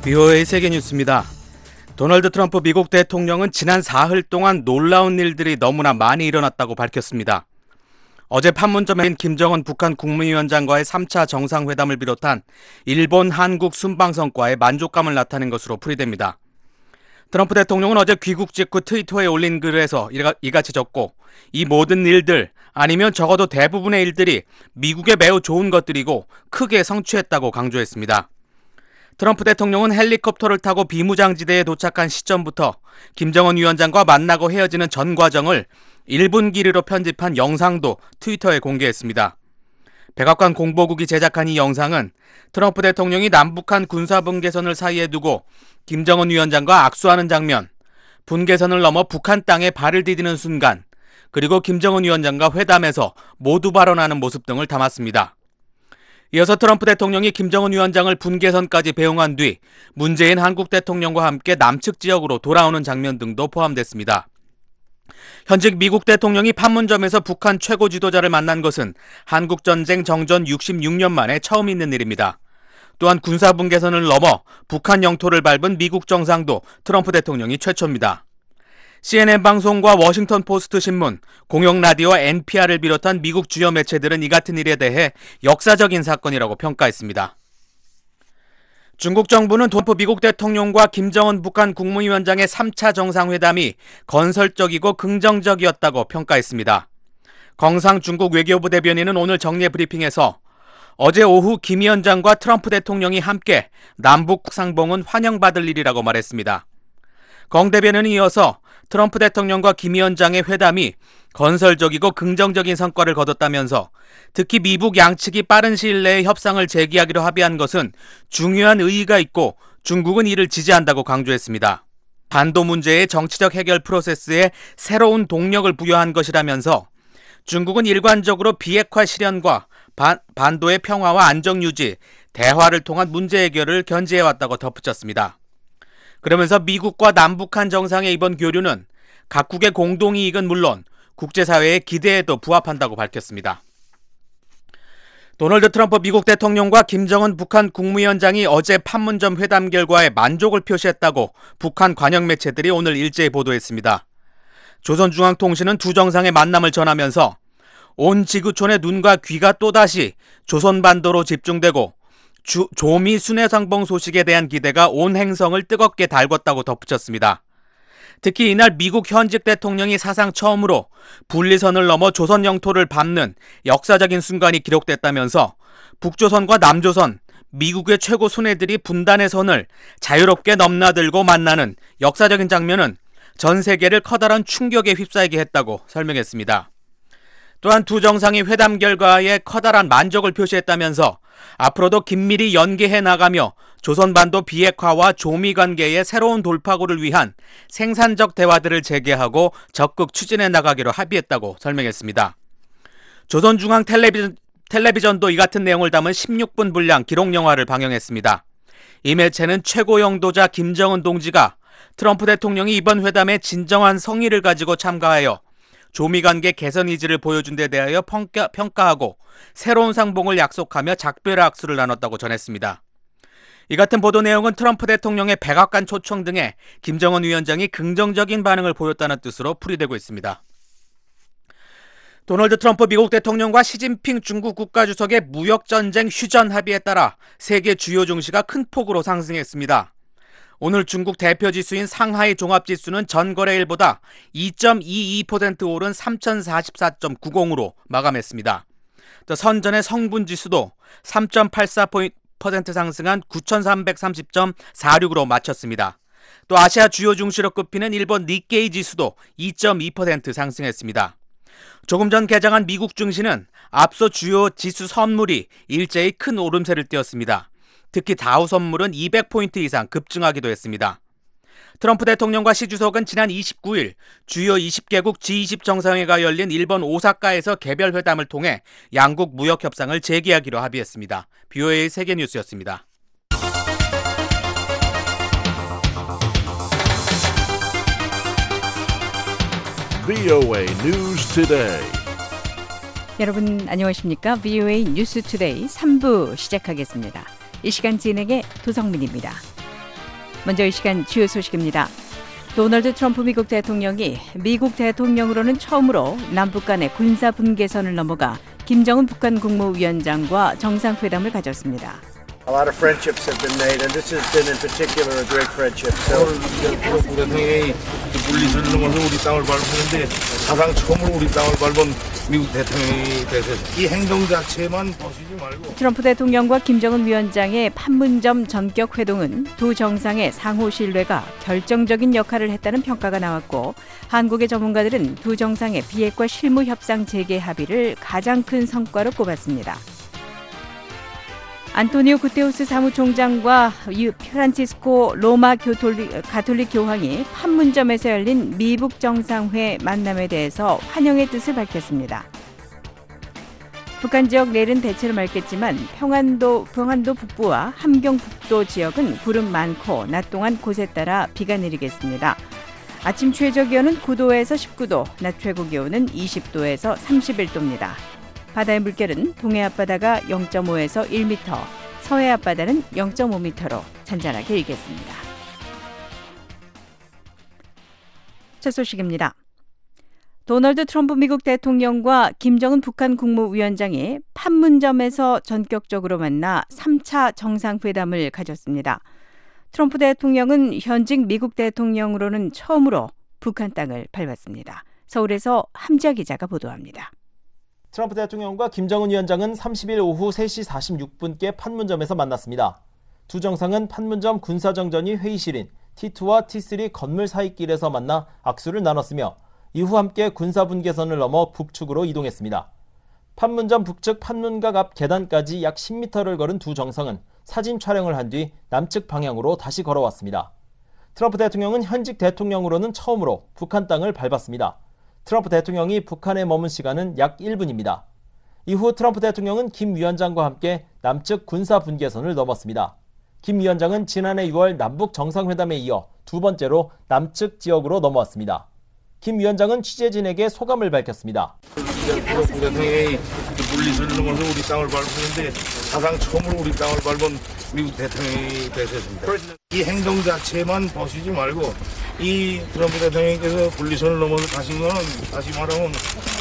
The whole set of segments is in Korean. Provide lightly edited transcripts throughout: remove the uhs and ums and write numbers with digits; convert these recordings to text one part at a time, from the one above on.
VOA 세계뉴스입니다. 도널드 트럼프 미국 대통령은 지난 사흘 동안 놀라운 일들이 너무나 많이 일어났다고 밝혔습니다. 어제 판문점에 김정은 북한 국무위원장과의 3차 정상회담을 비롯한 일본, 한국 순방성과에 만족감을 나타낸 것으로 풀이됩니다. 트럼프 대통령은 어제 귀국 직후 트위터에 올린 글에서 이같이 적고, 이 모든 일들, 아니면 적어도 대부분의 일들이 미국에 매우 좋은 것들이고 크게 성취했다고 강조했습니다. 트럼프 대통령은 헬리콥터를 타고 비무장지대에 도착한 시점부터 김정은 위원장과 만나고 헤어지는 전 과정을 1분 길이로 편집한 영상도 트위터에 공개했습니다. 백악관 공보국이 제작한 이 영상은 트럼프 대통령이 남북한 군사분계선을 사이에 두고 김정은 위원장과 악수하는 장면, 분계선을 넘어 북한 땅에 발을 디디는 순간, 그리고 김정은 위원장과 회담에서 모두 발언하는 모습 등을 담았습니다. 이어서 트럼프 대통령이 김정은 위원장을 분계선까지 배웅한 뒤 문재인 한국 대통령과 함께 남측 지역으로 돌아오는 장면 등도 포함됐습니다. 현직 미국 대통령이 판문점에서 북한 최고 지도자를 만난 것은 한국전쟁 정전 66년 만에 처음 있는 일입니다. 또한 군사분계선을 넘어 북한 영토를 밟은 미국 정상도 트럼프 대통령이 최초입니다. CNN 방송과 워싱턴 포스트 신문, 공영 라디오와 NPR을 비롯한 미국 주요 매체들은 이 같은 일에 대해 역사적인 사건이라고 평가했습니다. 중국 정부는 트럼프 미국 대통령과 김정은 북한 국무위원장의 3차 정상회담이 건설적이고 긍정적이었다고 평가했습니다. 경상 중국 외교부 대변인은 오늘 정례 브리핑에서 어제 오후 김 위원장과 트럼프 대통령이 함께 남북 상봉은 환영받을 일이라고 말했습니다. 경 대변인은 이어서 트럼프 대통령과 김 위원장의 회담이 건설적이고 긍정적인 성과를 거뒀다면서 특히 미북 양측이 빠른 시일 내에 협상을 재개하기로 합의한 것은 중요한 의의가 있고 중국은 이를 지지한다고 강조했습니다. 반도 문제의 정치적 해결 프로세스에 새로운 동력을 부여한 것이라면서 중국은 일관적으로 비핵화 실현과 반도의 평화와 안정 유지, 대화를 통한 문제 해결을 견지해왔다고 덧붙였습니다. 그러면서 미국과 남북한 정상의 이번 교류는 각국의 공동이익은 물론 국제사회의 기대에도 부합한다고 밝혔습니다. 도널드 트럼프 미국 대통령과 김정은 북한 국무위원장이 어제 판문점 회담 결과에 만족을 표시했다고 북한 관영 매체들이 오늘 일제히 보도했습니다. 조선중앙통신은 두 정상의 만남을 전하면서 온 지구촌의 눈과 귀가 또다시 조선반도로 집중되고 조미 순회상봉 소식에 대한 기대가 온 행성을 뜨겁게 달궜다고 덧붙였습니다. 특히 이날 미국 현직 대통령이 사상 처음으로 분리선을 넘어 조선 영토를 밟는 역사적인 순간이 기록됐다면서 북조선과 남조선, 미국의 최고 손해들이 분단의 선을 자유롭게 넘나들고 만나는 역사적인 장면은 전 세계를 커다란 충격에 휩싸이게 했다고 설명했습니다. 또한 두 정상이 회담 결과에 커다란 만족을 표시했다면서 앞으로도 긴밀히 연계해 나가며 조선반도 비핵화와 조미 관계의 새로운 돌파구를 위한 생산적 대화들을 재개하고 적극 추진해 나가기로 합의했다고 설명했습니다. 조선중앙 텔레비전도 이 같은 내용을 담은 16분 분량 기록 영화를 방영했습니다. 이 매체는 최고 영도자 김정은 동지가 트럼프 대통령이 이번 회담에 진정한 성의를 가지고 참가하여 조미관계 개선 의지를 보여준 데 대하여 평가하고 새로운 상봉을 약속하며 작별 악수를 나눴다고 전했습니다. 이 같은 보도 내용은 트럼프 대통령의 백악관 초청 등에 김정은 위원장이 긍정적인 반응을 보였다는 뜻으로 풀이되고 있습니다. 도널드 트럼프 미국 대통령과 시진핑 중국 국가주석의 무역전쟁 휴전 합의에 따라 세계 주요 증시가 큰 폭으로 상승했습니다. 오늘 중국 대표지수인 상하이 종합지수는 전거래일보다 2.22% 오른 3044.90으로 마감했습니다. 또 선전의 성분지수도 3.84% 상승한 9330.46으로 마쳤습니다. 또 아시아 주요 증시로 꼽히는 일본 니케이 지수도 2.2% 상승했습니다. 조금 전 개장한 미국 증시는 앞서 주요 지수 선물이 일제히 큰 오름세를 띄었습니다. 특히 다우 선물은 200포인트 이상 급증하기도 했습니다. 트럼프 대통령과 시 주석은 지난 29일 주요 20개국 G20 정상회가 열린 일본 오사카에서 개별 회담을 통해 양국 무역 협상을 재개하기로 합의했습니다. VOA 세계뉴스였습니다. VOA News Today. 여러분 안녕하십니까? VOA 뉴스 투데이 3부 시작하겠습니다. 이 시간 진행의 도성민입니다. 먼저 이 시간 주요 소식입니다. 도널드 트럼프 미국 대통령이 미국 대통령으로는 처음으로 남북 간의 군사 분계선을 넘어가 김정은 북한 국무위원장과 정상회담을 가졌습니다. A lot of friendships have been made, and this has been in particular a great friendship. So, 트럼프 대통령이 물리를 넘어서 우리 땅을 밟았는데 사상 처음으로 우리 땅을 밟은 미국 대통령이 돼서 이 행동 자체만 보시지 말고 트럼프 대통령과 김정은 위원장의 판문점 전격 회동은 두 정상의 상호 신뢰가 결정적인 역할을 했다는 평가가 나왔고, 한국의 전문가들은 두 정상의 비핵화 실무 협상 재개 합의를 가장 큰 성과로 꼽았습니다. 안토니오 구테우스 사무총장과 프란치스코 로마 가톨릭 교황이 판문점에서 열린 미북 정상회 만남에 대해서 환영의 뜻을 밝혔습니다. 북한 지역 내일은 대체로 맑겠지만 평안도 북부와 함경 북도 지역은 구름 많고 낮 동안 곳에 따라 비가 내리겠습니다. 아침 최저 기온은 9도에서 19도, 낮 최고 기온은 20도에서 31도입니다. 바다의 물결은 동해 앞바다가 0.5에서 1m, 서해 앞바다는 0.5m로 잔잔하게 일겠습니다. 첫 소식입니다. 도널드 트럼프 미국 대통령과 김정은 북한 국무위원장이 판문점에서 전격적으로 만나 3차 정상회담을 가졌습니다. 트럼프 대통령은 현직 미국 대통령으로는 처음으로 북한 땅을 밟았습니다. 서울에서 함지아 기자가 보도합니다. 트럼프 대통령과 김정은 위원장은 30일 오후 3시 46분께 판문점에서 만났습니다. 두 정상은 판문점 군사정전위 회의실인 T2와 T3 건물 사이길에서 만나 악수를 나눴으며 이후 함께 군사분계선을 넘어 북측으로 이동했습니다. 판문점 북측 판문각 앞 계단까지 약 10m를 걸은 두 정상은 사진 촬영을 한 뒤 남측 방향으로 다시 걸어왔습니다. 트럼프 대통령은 현직 대통령으로는 처음으로 북한 땅을 밟았습니다. 트럼프 대통령이 북한에 머문 시간은 약 1분입니다. 이후 트럼프 대통령은 김 위원장과 함께 남측 군사 분계선을 넘었습니다. 김 위원장은 지난해 6월 남북 정상회담에 이어 두 번째로 남측 지역으로 넘어왔습니다. 김 위원장은 취재진에게 소감을 밝혔습니다. 트럼프 대통령이 물리를 넘어서 우리 땅을 밟았는데 사상 처음으로 우리 땅을 밟은 미국 대통령이 되셨습니다. 이 행동 자체만 보시지 말고 이 트럼프 대통령께서 분리선을 넘어서 가신 거는 다시 말하면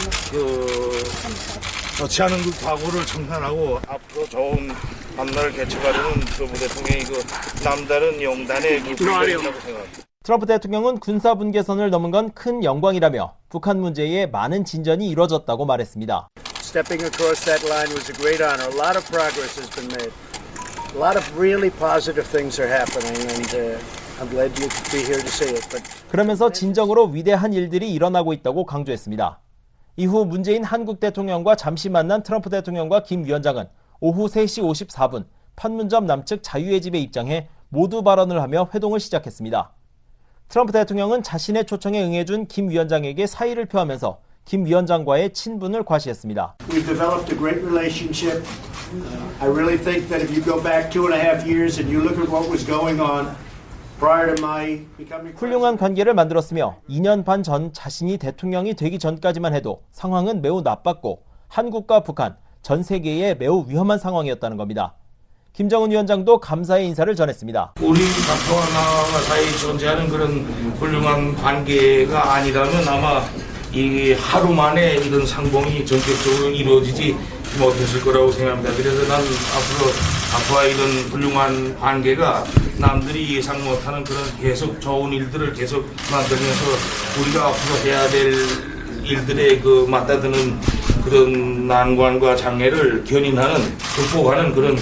좋지 않은 그 과거를 청산하고 앞으로 좋은 밤날을 개척하려는 트럼프 대통령이 남다른 용단의 분이라고 생각합니다. 트럼프 대통령은 군사분계선을 넘은 건 큰 영광이라며 북한 문제에 많은 진전이 이뤄졌다고 말했습니다. stepping across that line was a great honor. A lot of progress has been made. A lot of really positive things are happening, and I'm glad you could be here to see it. 그러면서 진정으로 위대한 일들이 일어나고 있다고 강조했습니다. 이후 문재인 한국 대통령과 잠시 만난 트럼프 대통령과 김 위원장은 오후 3시 54분 판문점 남측 자유의 집에 입장해 모두 발언을 하며 회동을 시작했습니다. 트럼프 대통령은 자신의 초청에 응해준 김 위원장에게 사의를 표하면서 김 위원장과의 친분을 과시했습니다. We've developed a great relationship. I really think that if you go back 2.5 years and you look at what was going on prior to my becoming 훌륭한 관계를 만들었으며 2년 반 전 자신이 대통령이 되기 전까지만 해도 상황은 매우 나빴고 한국과 북한, 전 세계에 매우 위험한 상황이었다는 겁니다. 김정은 위원장도 감사의 인사를 전했습니다. 우리 박사와 나와 사이에 존재하는 그런 훌륭한 관계가 아니라면 아마 이 하루 만에 이런 상봉이 전격적으로 이루어지지 못했을 거라고 생각합니다. 그래서 난 앞으로 앞으로 이런 훌륭한 관계가 남들이 예상 못하는 그런 계속 좋은 일들을 계속 만들면서 우리가 앞으로 해야 될 일들에 맞다드는 그런 난관과 장애를 견인하는, 극복하는 그런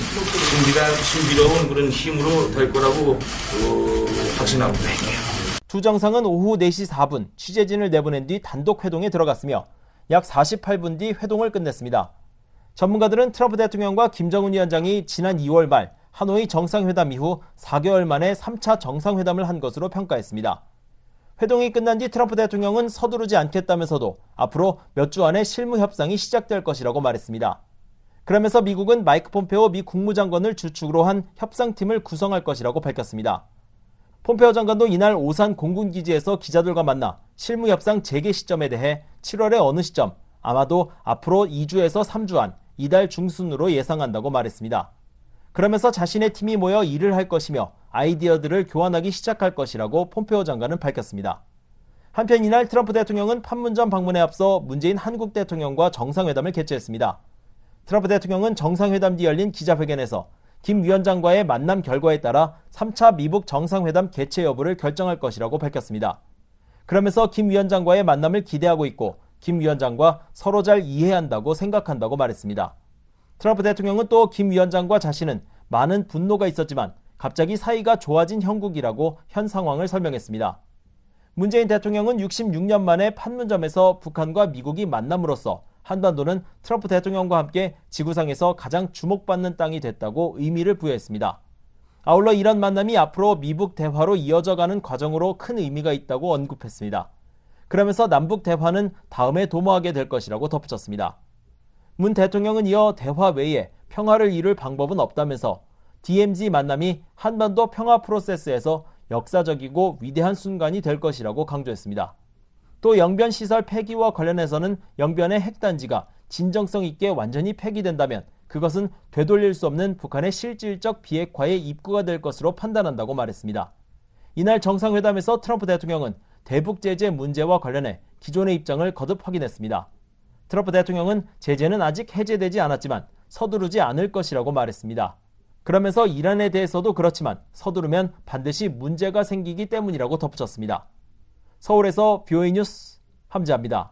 신비로운 그런 힘으로 될 거라고 확신합니다. 두 정상은 오후 4시 4분 취재진을 내보낸 뒤 단독 회동에 들어갔으며 약 48분 뒤 회동을 끝냈습니다. 전문가들은 트럼프 대통령과 김정은 위원장이 지난 2월 말 하노이 정상회담 이후 4개월 만에 3차 정상회담을 한 것으로 평가했습니다. 회동이 끝난 뒤 트럼프 대통령은 서두르지 않겠다면서도 앞으로 몇 주 안에 실무 협상이 시작될 것이라고 말했습니다. 그러면서 미국은 마이크 폼페오 미 국무장관을 주축으로 한 협상팀을 구성할 것이라고 밝혔습니다. 폼페오 장관도 이날 오산 공군기지에서 기자들과 만나 실무 협상 재개 시점에 대해 7월의 어느 시점, 아마도 앞으로 2주에서 3주 안 이달 중순으로 예상한다고 말했습니다. 그러면서 자신의 팀이 모여 일을 할 것이며 아이디어들을 교환하기 시작할 것이라고 폼페오 장관은 밝혔습니다. 한편 이날 트럼프 대통령은 판문점 방문에 앞서 문재인 한국 대통령과 정상회담을 개최했습니다. 트럼프 대통령은 정상회담 뒤 열린 기자회견에서 김 위원장과의 만남 결과에 따라 3차 미북 정상회담 개최 여부를 결정할 것이라고 밝혔습니다. 그러면서 김 위원장과의 만남을 기대하고 있고 김 위원장과 서로 잘 이해한다고 생각한다고 말했습니다. 트럼프 대통령은 또 김 위원장과 자신은 많은 분노가 있었지만 갑자기 사이가 좋아진 형국이라고 현 상황을 설명했습니다. 문재인 대통령은 66년 만에 판문점에서 북한과 미국이 만남으로써 한반도는 트럼프 대통령과 함께 지구상에서 가장 주목받는 땅이 됐다고 의미를 부여했습니다. 아울러 이런 만남이 앞으로 미북 대화로 이어져가는 과정으로 큰 의미가 있다고 언급했습니다. 그러면서 남북 대화는 다음에 도모하게 될 것이라고 덧붙였습니다. 문 대통령은 이어 대화 외에 평화를 이룰 방법은 없다면서 DMZ 만남이 한반도 평화 프로세스에서 역사적이고 위대한 순간이 될 것이라고 강조했습니다. 또 영변 시설 폐기와 관련해서는 영변의 핵단지가 진정성 있게 완전히 폐기된다면 그것은 되돌릴 수 없는 북한의 실질적 비핵화의 입구가 될 것으로 판단한다고 말했습니다. 이날 정상회담에서 트럼프 대통령은 대북 제재 문제와 관련해 기존의 입장을 거듭 확인했습니다. 트럼프 대통령은 제재는 아직 해제되지 않았지만 서두르지 않을 것이라고 말했습니다. 그러면서 이란에 대해서도 그렇지만 서두르면 반드시 문제가 생기기 때문이라고 덧붙였습니다. 서울에서 BOA 뉴스 함지아입니다.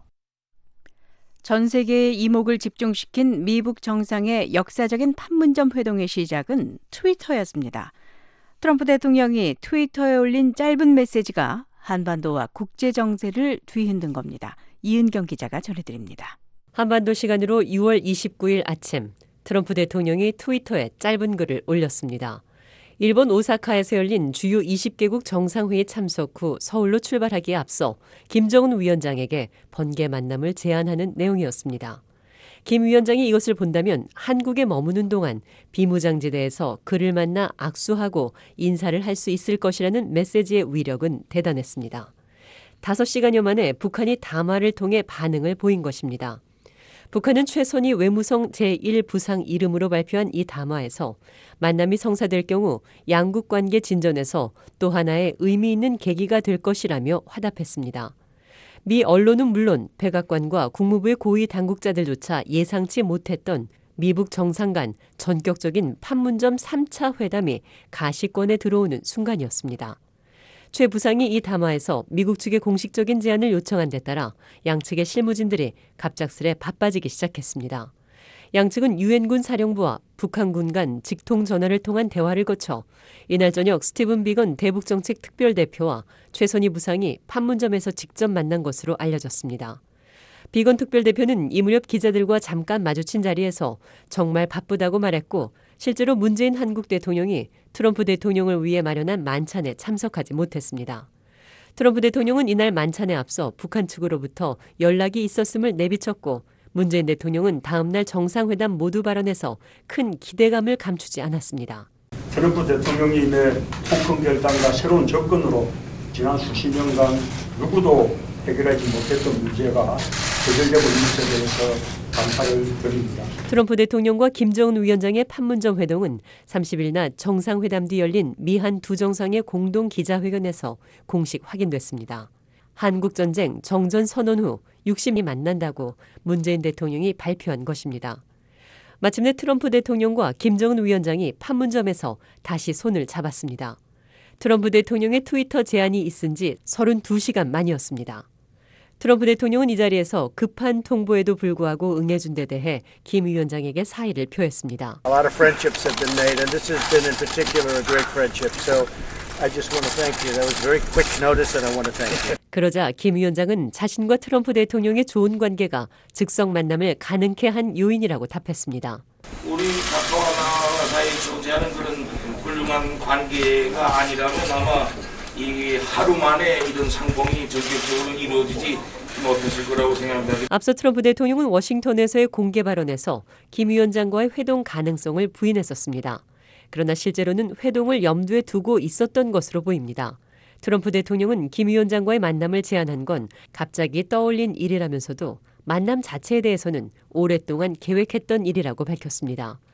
전 세계의 이목을 집중시킨 미북 정상의 역사적인 판문점 회동의 시작은 트위터였습니다. 트럼프 대통령이 트위터에 올린 짧은 메시지가 한반도와 국제 정세를 뒤흔든 겁니다. 이은경 기자가 전해드립니다. 한반도 시간으로 6월 29일 아침 트럼프 대통령이 트위터에 짧은 글을 올렸습니다. 일본 오사카에서 열린 주요 20개국 정상회의 참석 후 서울로 출발하기에 앞서 김정은 위원장에게 번개 만남을 제안하는 내용이었습니다. 김 위원장이 이것을 본다면 한국에 머무는 동안 비무장지대에서 그를 만나 악수하고 인사를 할 수 있을 것이라는 메시지의 위력은 대단했습니다. 5시간여 만에 북한이 담화를 통해 반응을 보인 것입니다. 북한은 최선희 외무성 제1부상 이름으로 발표한 이 담화에서 만남이 성사될 경우 양국 관계 진전에서 또 하나의 의미 있는 계기가 될 것이라며 화답했습니다. 미 언론은 물론 백악관과 국무부의 고위 당국자들조차 예상치 못했던 미북 정상 간 전격적인 판문점 3차 회담이 가시권에 들어오는 순간이었습니다. 최 부상이 이 담화에서 미국 측의 공식적인 제안을 요청한 데 따라 양측의 실무진들이 갑작스레 바빠지기 시작했습니다. 양측은 유엔군 사령부와 북한군 간 직통 전화를 통한 대화를 거쳐 이날 저녁 스티븐 비건 대북정책 특별대표와 최선희 부상이 판문점에서 직접 만난 것으로 알려졌습니다. 비건 특별대표는 이 무렵 기자들과 잠깐 마주친 자리에서 정말 바쁘다고 말했고 실제로 문재인 한국 대통령이 트럼프 대통령을 위해 마련한 만찬에 참석하지 못했습니다. 트럼프 대통령은 이날 만찬에 앞서 북한 측으로부터 연락이 있었음을 내비쳤고 문재인 대통령은 다음 날 정상회담 모두 발언에서 큰 기대감을 감추지 않았습니다. 트럼프 대통령이 내 토큰 결단과 새로운 접근으로 지난 수십 년간 누구도 해결하지 못했던 문제가 해결되고 있는 것에 대해서 감사를 드립니다. 트럼프 대통령과 김정은 위원장의 판문점 회동은 30일 낮 정상회담 뒤 열린 미한 두 정상의 공동 기자회견에서 공식 확인됐습니다. 한국전쟁 정전 선언 후 60이 만난다고 문재인 대통령이 발표한 것입니다. 마침내 트럼프 대통령과 김정은 위원장이 판문점에서 다시 손을 잡았습니다. 트럼프 대통령의 트위터 제안이 있은 지 32시간 만이었습니다. 트럼프 대통령은 이 자리에서 급한 통보에도 불구하고 응해준 데 대해 김 위원장에게 사의를 표했습니다. A lot of friendships have been made, and this has been in particular a great friendship. So I just want to thank you. That was very quick notice, and I want to thank you. 그러자 김 위원장은 자신과 트럼프 대통령의 좋은 관계가 즉석 만남을 가능케 한 요인이라고 답했습니다. 우리 각도와 사이 존재하는 그런 훌륭한 관계가 아니라면 아마 이 하루 만에 이런 상봉이 전격적으로 이루어지지 못했을 거라고 생각합니다. 앞서 트럼프 대통령은 워싱턴에서의 공개 발언에서 김 위원장과의 회동 가능성을 부인했었습니다. 그러나 실제로는 회동을 염두에 두고 있었던 것으로 보입니다. 트럼프 대통령은 김 위원장과의 만남을 제안한 건 갑자기 떠올린 일이라면서도 만남 자체에 대해서는 오랫동안 계획했던 일이라고 밝혔습니다.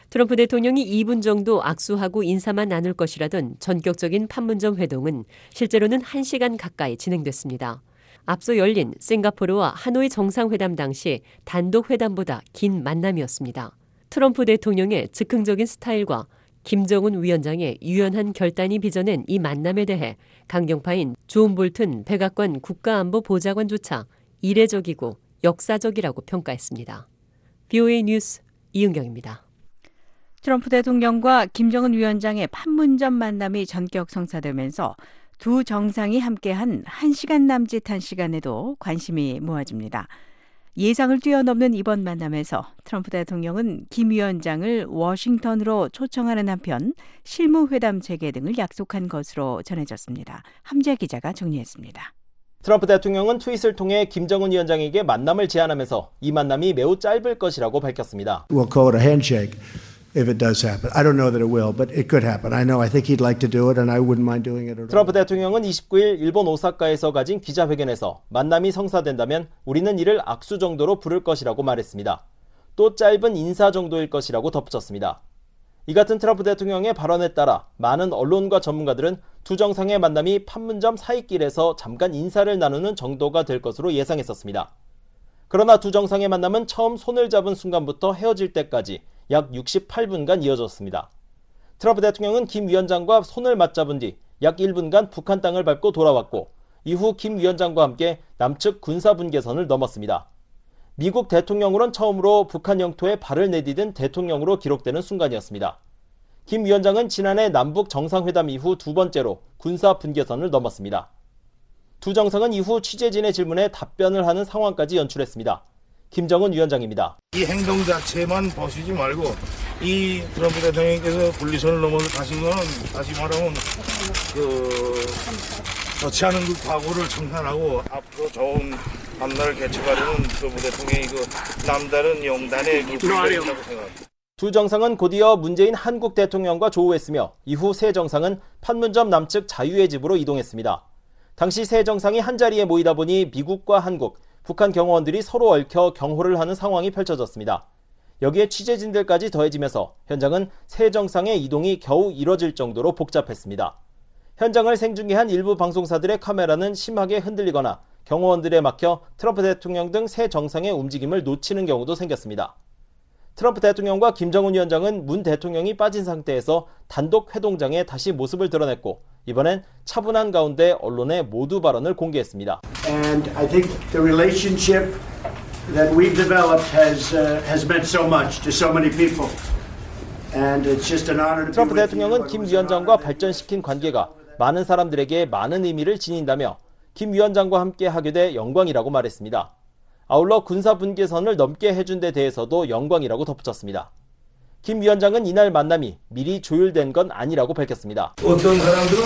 트럼프 대통령이 2분 정도 악수하고 인사만 나눌 것이라던 전격적인 판문점 회동은 실제로는 1시간 가까이 진행됐습니다. 앞서 열린 싱가포르와 하노이 정상회담 당시 단독 회담보다 긴 만남이었습니다. 트럼프 대통령의 즉흥적인 스타일과 김정은 위원장의 유연한 결단이 빚어낸 이 만남에 대해 강경파인 존 볼튼 백악관 국가안보보좌관조차 이례적이고 역사적이라고 평가했습니다. BOA 뉴스 이은경입니다. 트럼프 대통령과 김정은 위원장의 판문점 만남이 전격 성사되면서 두 정상이 함께한 1시간 남짓한 시간에도 관심이 모아집니다. 예상을 뛰어넘는 이번 만남에서 트럼프 대통령은 김 위원장을 워싱턴으로 초청하는 한편 실무회담 재개 등을 약속한 것으로 전해졌습니다. 함재 기자가 정리했습니다. 트럼프 대통령은 트윗을 통해 김정은 위원장에게 만남을 제안하면서 이 만남이 매우 짧을 것이라고 밝혔습니다. We'll call it a handshake if it does happen. I don't know that it will, but it could happen. I think he'd like to do it and I wouldn't mind doing it at all. 트럼프 대통령은 29일 일본 오사카에서 가진 기자회견에서 만남이 성사된다면 우리는 이를 악수 정도로 부를 것이라고 말했습니다. 또 짧은 인사 정도일 것이라고 덧붙였습니다. 이 같은 트럼프 대통령의 발언에 따라 많은 언론과 전문가들은 두 정상의 만남이 판문점 사이길에서 잠깐 인사를 나누는 정도가 될 것으로 예상했었습니다. 그러나 두 정상의 만남은 처음 손을 잡은 순간부터 헤어질 때까지 약 68분간 이어졌습니다. 트럼프 대통령은 김 위원장과 손을 맞잡은 뒤 약 1분간 북한 땅을 밟고 돌아왔고 이후 김 위원장과 함께 남측 군사분계선을 넘었습니다. 미국 대통령으론 처음으로 북한 영토에 발을 내디딘 대통령으로 기록되는 순간이었습니다. 김 위원장은 지난해 남북 정상회담 이후 두 번째로 군사분계선을 넘었습니다. 두 정상은 이후 취재진의 질문에 답변을 하는 상황까지 연출했습니다. 김정은 위원장입니다. 이 행동 자체만 보시지 말고 이 트럼프 대통령께서 분리선을 넘어서 가신 거는 다시 말하면 좋지 않은 그 과거를 청산하고 앞으로 좋은 앞날을 개척하려는 트럼프 대통령이 남다른 용단의 불씨가 있다고 생각합니다. 두 정상은 곧이어 문재인 한국 대통령과 조우했으며 이후 세 정상은 판문점 남측 자유의 집으로 이동했습니다. 당시 세 정상이 한자리에 모이다 보니 미국과 한국, 북한 경호원들이 서로 얽혀 경호를 하는 상황이 펼쳐졌습니다. 여기에 취재진들까지 더해지면서 현장은 세 정상의 이동이 겨우 이뤄질 정도로 복잡했습니다. 현장을 생중계한 일부 방송사들의 카메라는 심하게 흔들리거나 경호원들에 막혀 트럼프 대통령 등 세 정상의 움직임을 놓치는 경우도 생겼습니다. 트럼프 대통령과 김정은 위원장은 문 대통령이 빠진 상태에서 단독 회동장에 다시 모습을 드러냈고 이번엔 차분한 가운데 언론에 모두 발언을 공개했습니다. And I think the relationship that we've developed has meant so much to so many people. And it's just an honor to be 트럼프 with 대통령은 you. 김 위원장과 발전시킨 관계가 많은 사람들에게 많은 의미를 지닌다며 김 위원장과 함께 하게 돼 영광이라고 말했습니다. 아울러 군사분계선을 넘게 해준 데 대해서도 영광이라고 덧붙였습니다. 김 위원장은 이날 만남이 미리 조율된 건 아니라고 밝혔습니다. 어떤 사람들은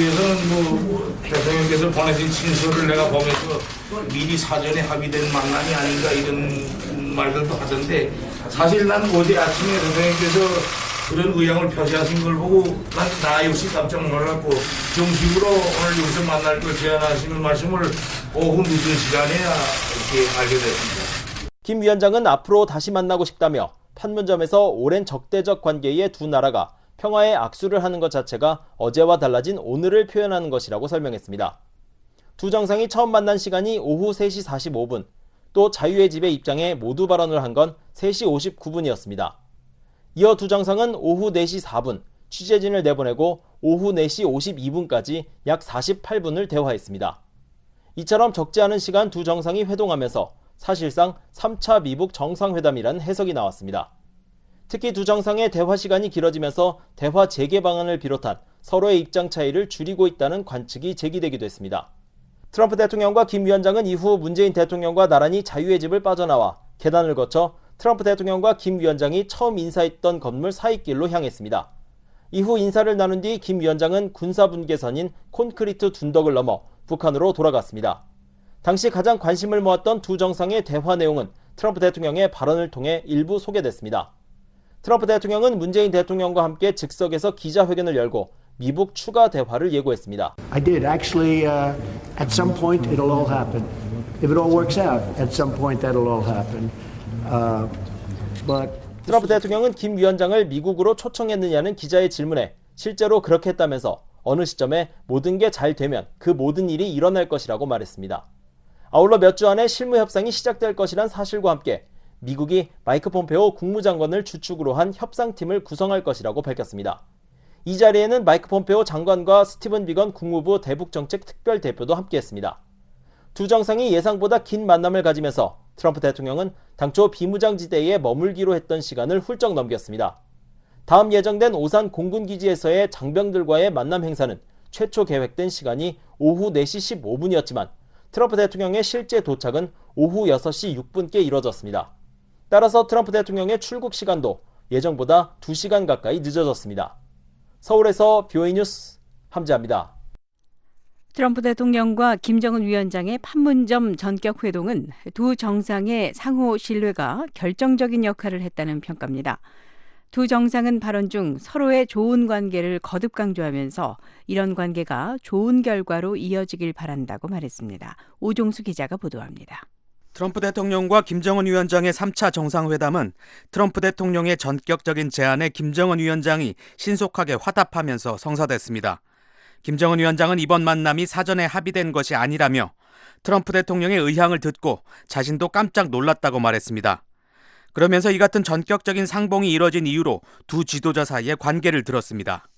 일부에서는 대통령께서 보내신 친서를 내가 보면서 미리 사전에 합의된 만남이 아닌가 이런 말들도 하던데 사실 난 어제 아침에 대통령께서 그런 의향을 표시하신 걸 보고 나 역시 깜짝 놀랐고 정식으로 오늘 여기서 만날 걸 제안하시는 말씀을 오후 늦은 시간에야 이렇게 알게 됐습니다. 김 위원장은 앞으로 다시 만나고 싶다며 판문점에서 오랜 적대적 관계의 두 나라가 평화의 악수를 하는 것 자체가 어제와 달라진 오늘을 표현하는 것이라고 설명했습니다. 두 정상이 처음 만난 시간이 오후 3시 45분, 또 자유의 집에 입장해 모두 발언을 한 건 3시 59분이었습니다. 이어 두 정상은 오후 4시 4분, 취재진을 내보내고 오후 4시 52분까지 약 48분을 대화했습니다. 이처럼 적지 않은 시간 두 정상이 회동하면서 사실상 3차 미북 정상회담이라는 해석이 나왔습니다. 특히 두 정상의 대화 시간이 길어지면서 대화 재개 방안을 비롯한 서로의 입장 차이를 줄이고 있다는 관측이 제기되기도 했습니다. 트럼프 대통령과 김 위원장은 이후 문재인 대통령과 나란히 자유의 집을 빠져나와 계단을 거쳐 트럼프 대통령과 김 위원장이 처음 인사했던 건물 사이길로 향했습니다. 이후 인사를 나눈 뒤 김 위원장은 군사분계선인 콘크리트 둔덕을 넘어 북한으로 돌아갔습니다. 당시 가장 관심을 모았던 두 정상의 대화 내용은 트럼프 대통령의 발언을 통해 일부 소개됐습니다. 트럼프 대통령은 문재인 대통령과 함께 즉석에서 기자회견을 열고 미북 추가 대화를 예고했습니다. I did. Actually, at some point it'll all happen. If it all works out, at some point that'll all happen. But 트럼프 대통령은 김 위원장을 미국으로 초청했느냐는 기자의 질문에 실제로 그렇게 했다면서 어느 시점에 모든 게 잘 되면 그 모든 일이 일어날 것이라고 말했습니다. 아울러 몇 주 안에 실무 협상이 시작될 것이란 사실과 함께 미국이 마이크 폼페오 국무장관을 주축으로 한 협상팀을 구성할 것이라고 밝혔습니다. 이 자리에는 마이크 폼페오 장관과 스티븐 비건 국무부 대북정책 특별대표도 함께했습니다. 두 정상이 예상보다 긴 만남을 가지면서 트럼프 대통령은 당초 비무장지대에 머물기로 했던 시간을 훌쩍 넘겼습니다. 다음 예정된 오산 공군기지에서의 장병들과의 만남 행사는 최초 계획된 시간이 오후 4시 15분이었지만 트럼프 대통령의 실제 도착은 오후 6시 6분께 이뤄졌습니다. 따라서 트럼프 대통령의 출국 시간도 예정보다 2시간 가까이 늦어졌습니다. 서울에서 BOA 뉴스 함재합니다. 트럼프 대통령과 김정은 위원장의 판문점 전격 회동은 두 정상의 상호 신뢰가 결정적인 역할을 했다는 평가입니다. 두 정상은 발언 중 서로의 좋은 관계를 거듭 강조하면서 이런 관계가 좋은 결과로 이어지길 바란다고 말했습니다. 오종수 기자가 보도합니다. 트럼프 대통령과 김정은 위원장의 3차 정상회담은 트럼프 대통령의 전격적인 제안에 김정은 위원장이 신속하게 화답하면서 성사됐습니다. 김정은 위원장은 이번 만남이 사전에 합의된 것이 아니라며 트럼프 대통령의 의향을 듣고 자신도 깜짝 놀랐다고 말했습니다. 그러면서 이 같은 전격적인 상봉이 이뤄진 이유로 두 지도자 사이의 관계를 들었습니다.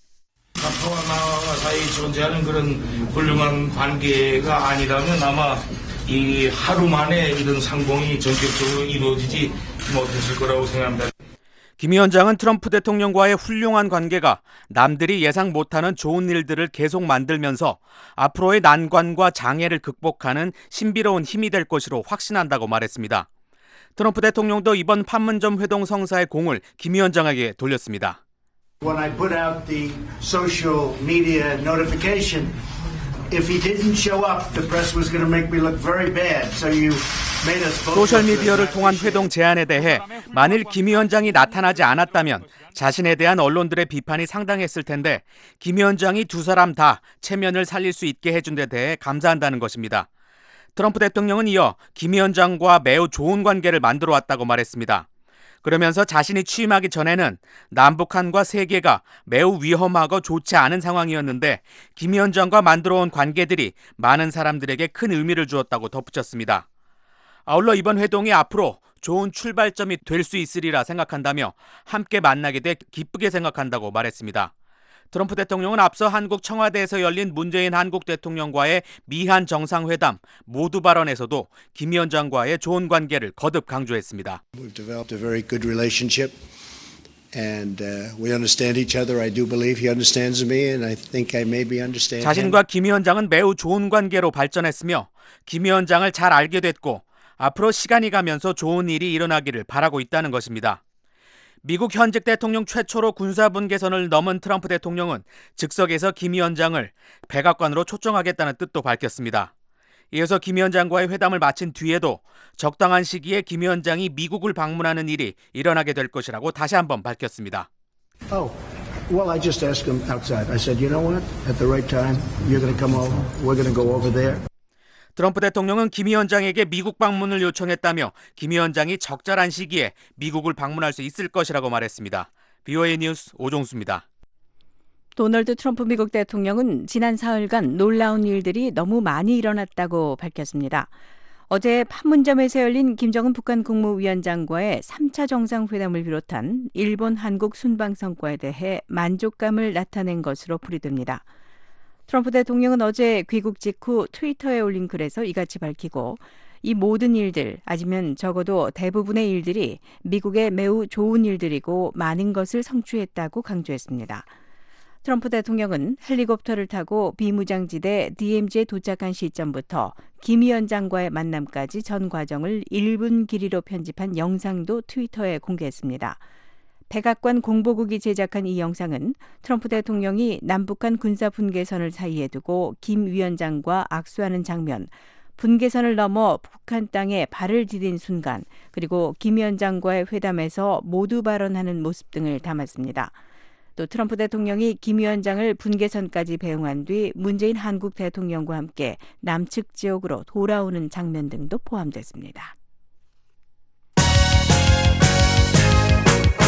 평화 사이에 존재하는 그런 훌륭한 관계가 아니라면 아마 이 하루 만에 이런 상봉이 전격적으로 이루어지지 못했을 거라고 생각합니다. 김 위원장은 트럼프 대통령과의 훌륭한 관계가 남들이 예상 못하는 좋은 일들을 계속 만들면서 앞으로의 난관과 장애를 극복하는 신비로운 힘이 될 것으로 확신한다고 말했습니다. 트럼프 대통령도 이번 판문점 회동 성사의 공을 김 위원장에게 돌렸습니다. When I put out the social media notification, if he didn't show up, the press was going to make me look very bad. So you made us both. 소셜미디어를 통한 회동 제안에 대해 만일 김 위원장이 나타나지 않았다면 자신에 대한 언론들의 비판이 상당했을 텐데 김 위원장이 두 사람 다 체면을 살릴 수 있게 해준 데 대해 감사한다는 것입니다. 트럼프 대통령은 이어 김 위원장과 매우 좋은 관계를 만들어 왔다고 말했습니다. 그러면서 자신이 취임하기 전에는 남북한과 세계가 매우 위험하고 좋지 않은 상황이었는데 김 위원장과 만들어온 관계들이 많은 사람들에게 큰 의미를 주었다고 덧붙였습니다. 아울러 이번 회동이 앞으로 좋은 출발점이 될 수 있으리라 생각한다며 함께 만나게 돼 기쁘게 생각한다고 말했습니다. 트럼프 대통령은 앞서 한국 청와대에서 열린 문재인 한국 대통령과의 미한 정상회담 모두 발언에서도 김 위원장과의 좋은 관계를 거듭 강조했습니다. We've developed a very good relationship and we understand each other. I do believe he understands me and I think I maybe understand him. 자신과 김 위원장은 매우 좋은 관계로 발전했으며 김 위원장을 잘 알게 됐고 앞으로 시간이 가면서 좋은 일이 일어나기를 바라고 있다는 것입니다. 미국 현직 대통령 최초로 군사분계선을 넘은 트럼프 대통령은 즉석에서 김 위원장을 백악관으로 초청하겠다는 뜻도 밝혔습니다. 이어서 김 위원장과의 회담을 마친 뒤에도 적당한 시기에 김 위원장이 미국을 방문하는 일이 일어나게 될 것이라고 다시 한번 밝혔습니다. Oh, well, I just asked him outside. I said, you know what? At the right time, you're going to come over. We're going to go over there. 트럼프 대통령은 김 위원장에게 미국 방문을 요청했다며 김 위원장이 적절한 시기에 미국을 방문할 수 있을 것이라고 말했습니다. BOA 뉴스 오종수입니다. 도널드 트럼프 미국 대통령은 지난 사흘간 놀라운 일들이 너무 많이 일어났다고 밝혔습니다. 어제 판문점에서 열린 김정은 북한 국무위원장과의 3차 정상회담을 비롯한 일본 한국 순방 성과에 대해 만족감을 나타낸 것으로 풀이됩니다. 트럼프 대통령은 어제 귀국 직후 트위터에 올린 글에서 이같이 밝히고 이 모든 일들, 아니면 적어도 대부분의 일들이 미국의 매우 좋은 일들이고 많은 것을 성취했다고 강조했습니다. 트럼프 대통령은 헬리콥터를 타고 비무장지대 DMZ에 도착한 시점부터 김 위원장과의 만남까지 전 과정을 1분 길이로 편집한 영상도 트위터에 공개했습니다. 백악관 공보국이 제작한 이 영상은 트럼프 대통령이 남북한 군사 분계선을 사이에 두고 김 위원장과 악수하는 장면, 분계선을 넘어 북한 땅에 발을 디딘 순간, 그리고 김 위원장과의 회담에서 모두 발언하는 모습 등을 담았습니다. 또 트럼프 대통령이 김 위원장을 분계선까지 배웅한 뒤 문재인 한국 대통령과 함께 남측 지역으로 돌아오는 장면 등도 포함됐습니다.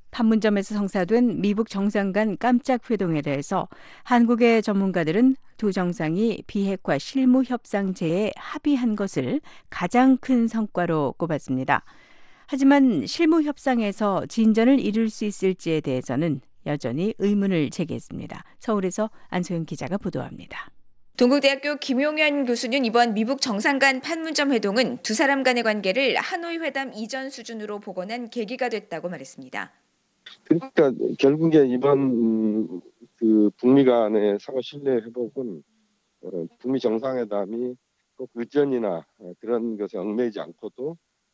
판문점에서 성사된 미북 정상 간 깜짝 회동에 대해서 한국의 전문가들은 두 정상이 비핵화 실무 협상제에 합의한 것을 가장 큰 성과로 꼽았습니다. 하지만 실무 협상에서 진전을 이룰 수 있을지에 대해서는 여전히 의문을 제기했습니다. 서울에서 안소영 기자가 보도합니다. 동국대학교 김용현 교수는 이번 미북 정상 간 판문점 회동은 두 사람 간의 관계를 하노이 회담 이전 수준으로 복원한 계기가 됐다고 말했습니다. 그러니까 결국에 이번 그 북미 간의 상호 신뢰 회복은 북미 정상회담이 꼭 의전이나 그런 것에 얽매이지 않고도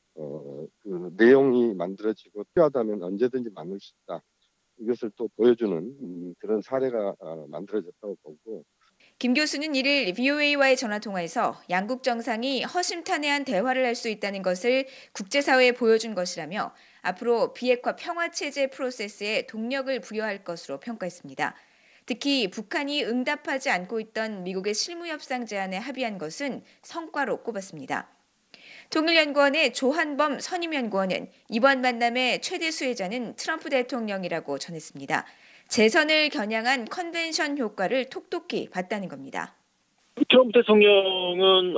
그 내용이 만들어지고 필요하다면 언제든지 만들 수 있다. 이것을 또 보여주는 그런 사례가 만들어졌다고 보고. 김 교수는 이를 VOA와의 전화통화에서 양국 정상이 허심탄회한 대화를 할 수 있다는 것을 국제사회에 보여준 것이라며 앞으로 비핵화 평화체제 프로세스에 동력을 부여할 것으로 평가했습니다. 특히 북한이 응답하지 않고 있던 미국의 실무협상 제안에 합의한 것은 성과로 꼽았습니다. 통일연구원의 조한범 선임연구원은 이번 만남의 최대 수혜자는 트럼프 대통령이라고 전했습니다. 재선을 겨냥한 컨벤션 효과를 톡톡히 봤다는 겁니다. 트럼프 대통령은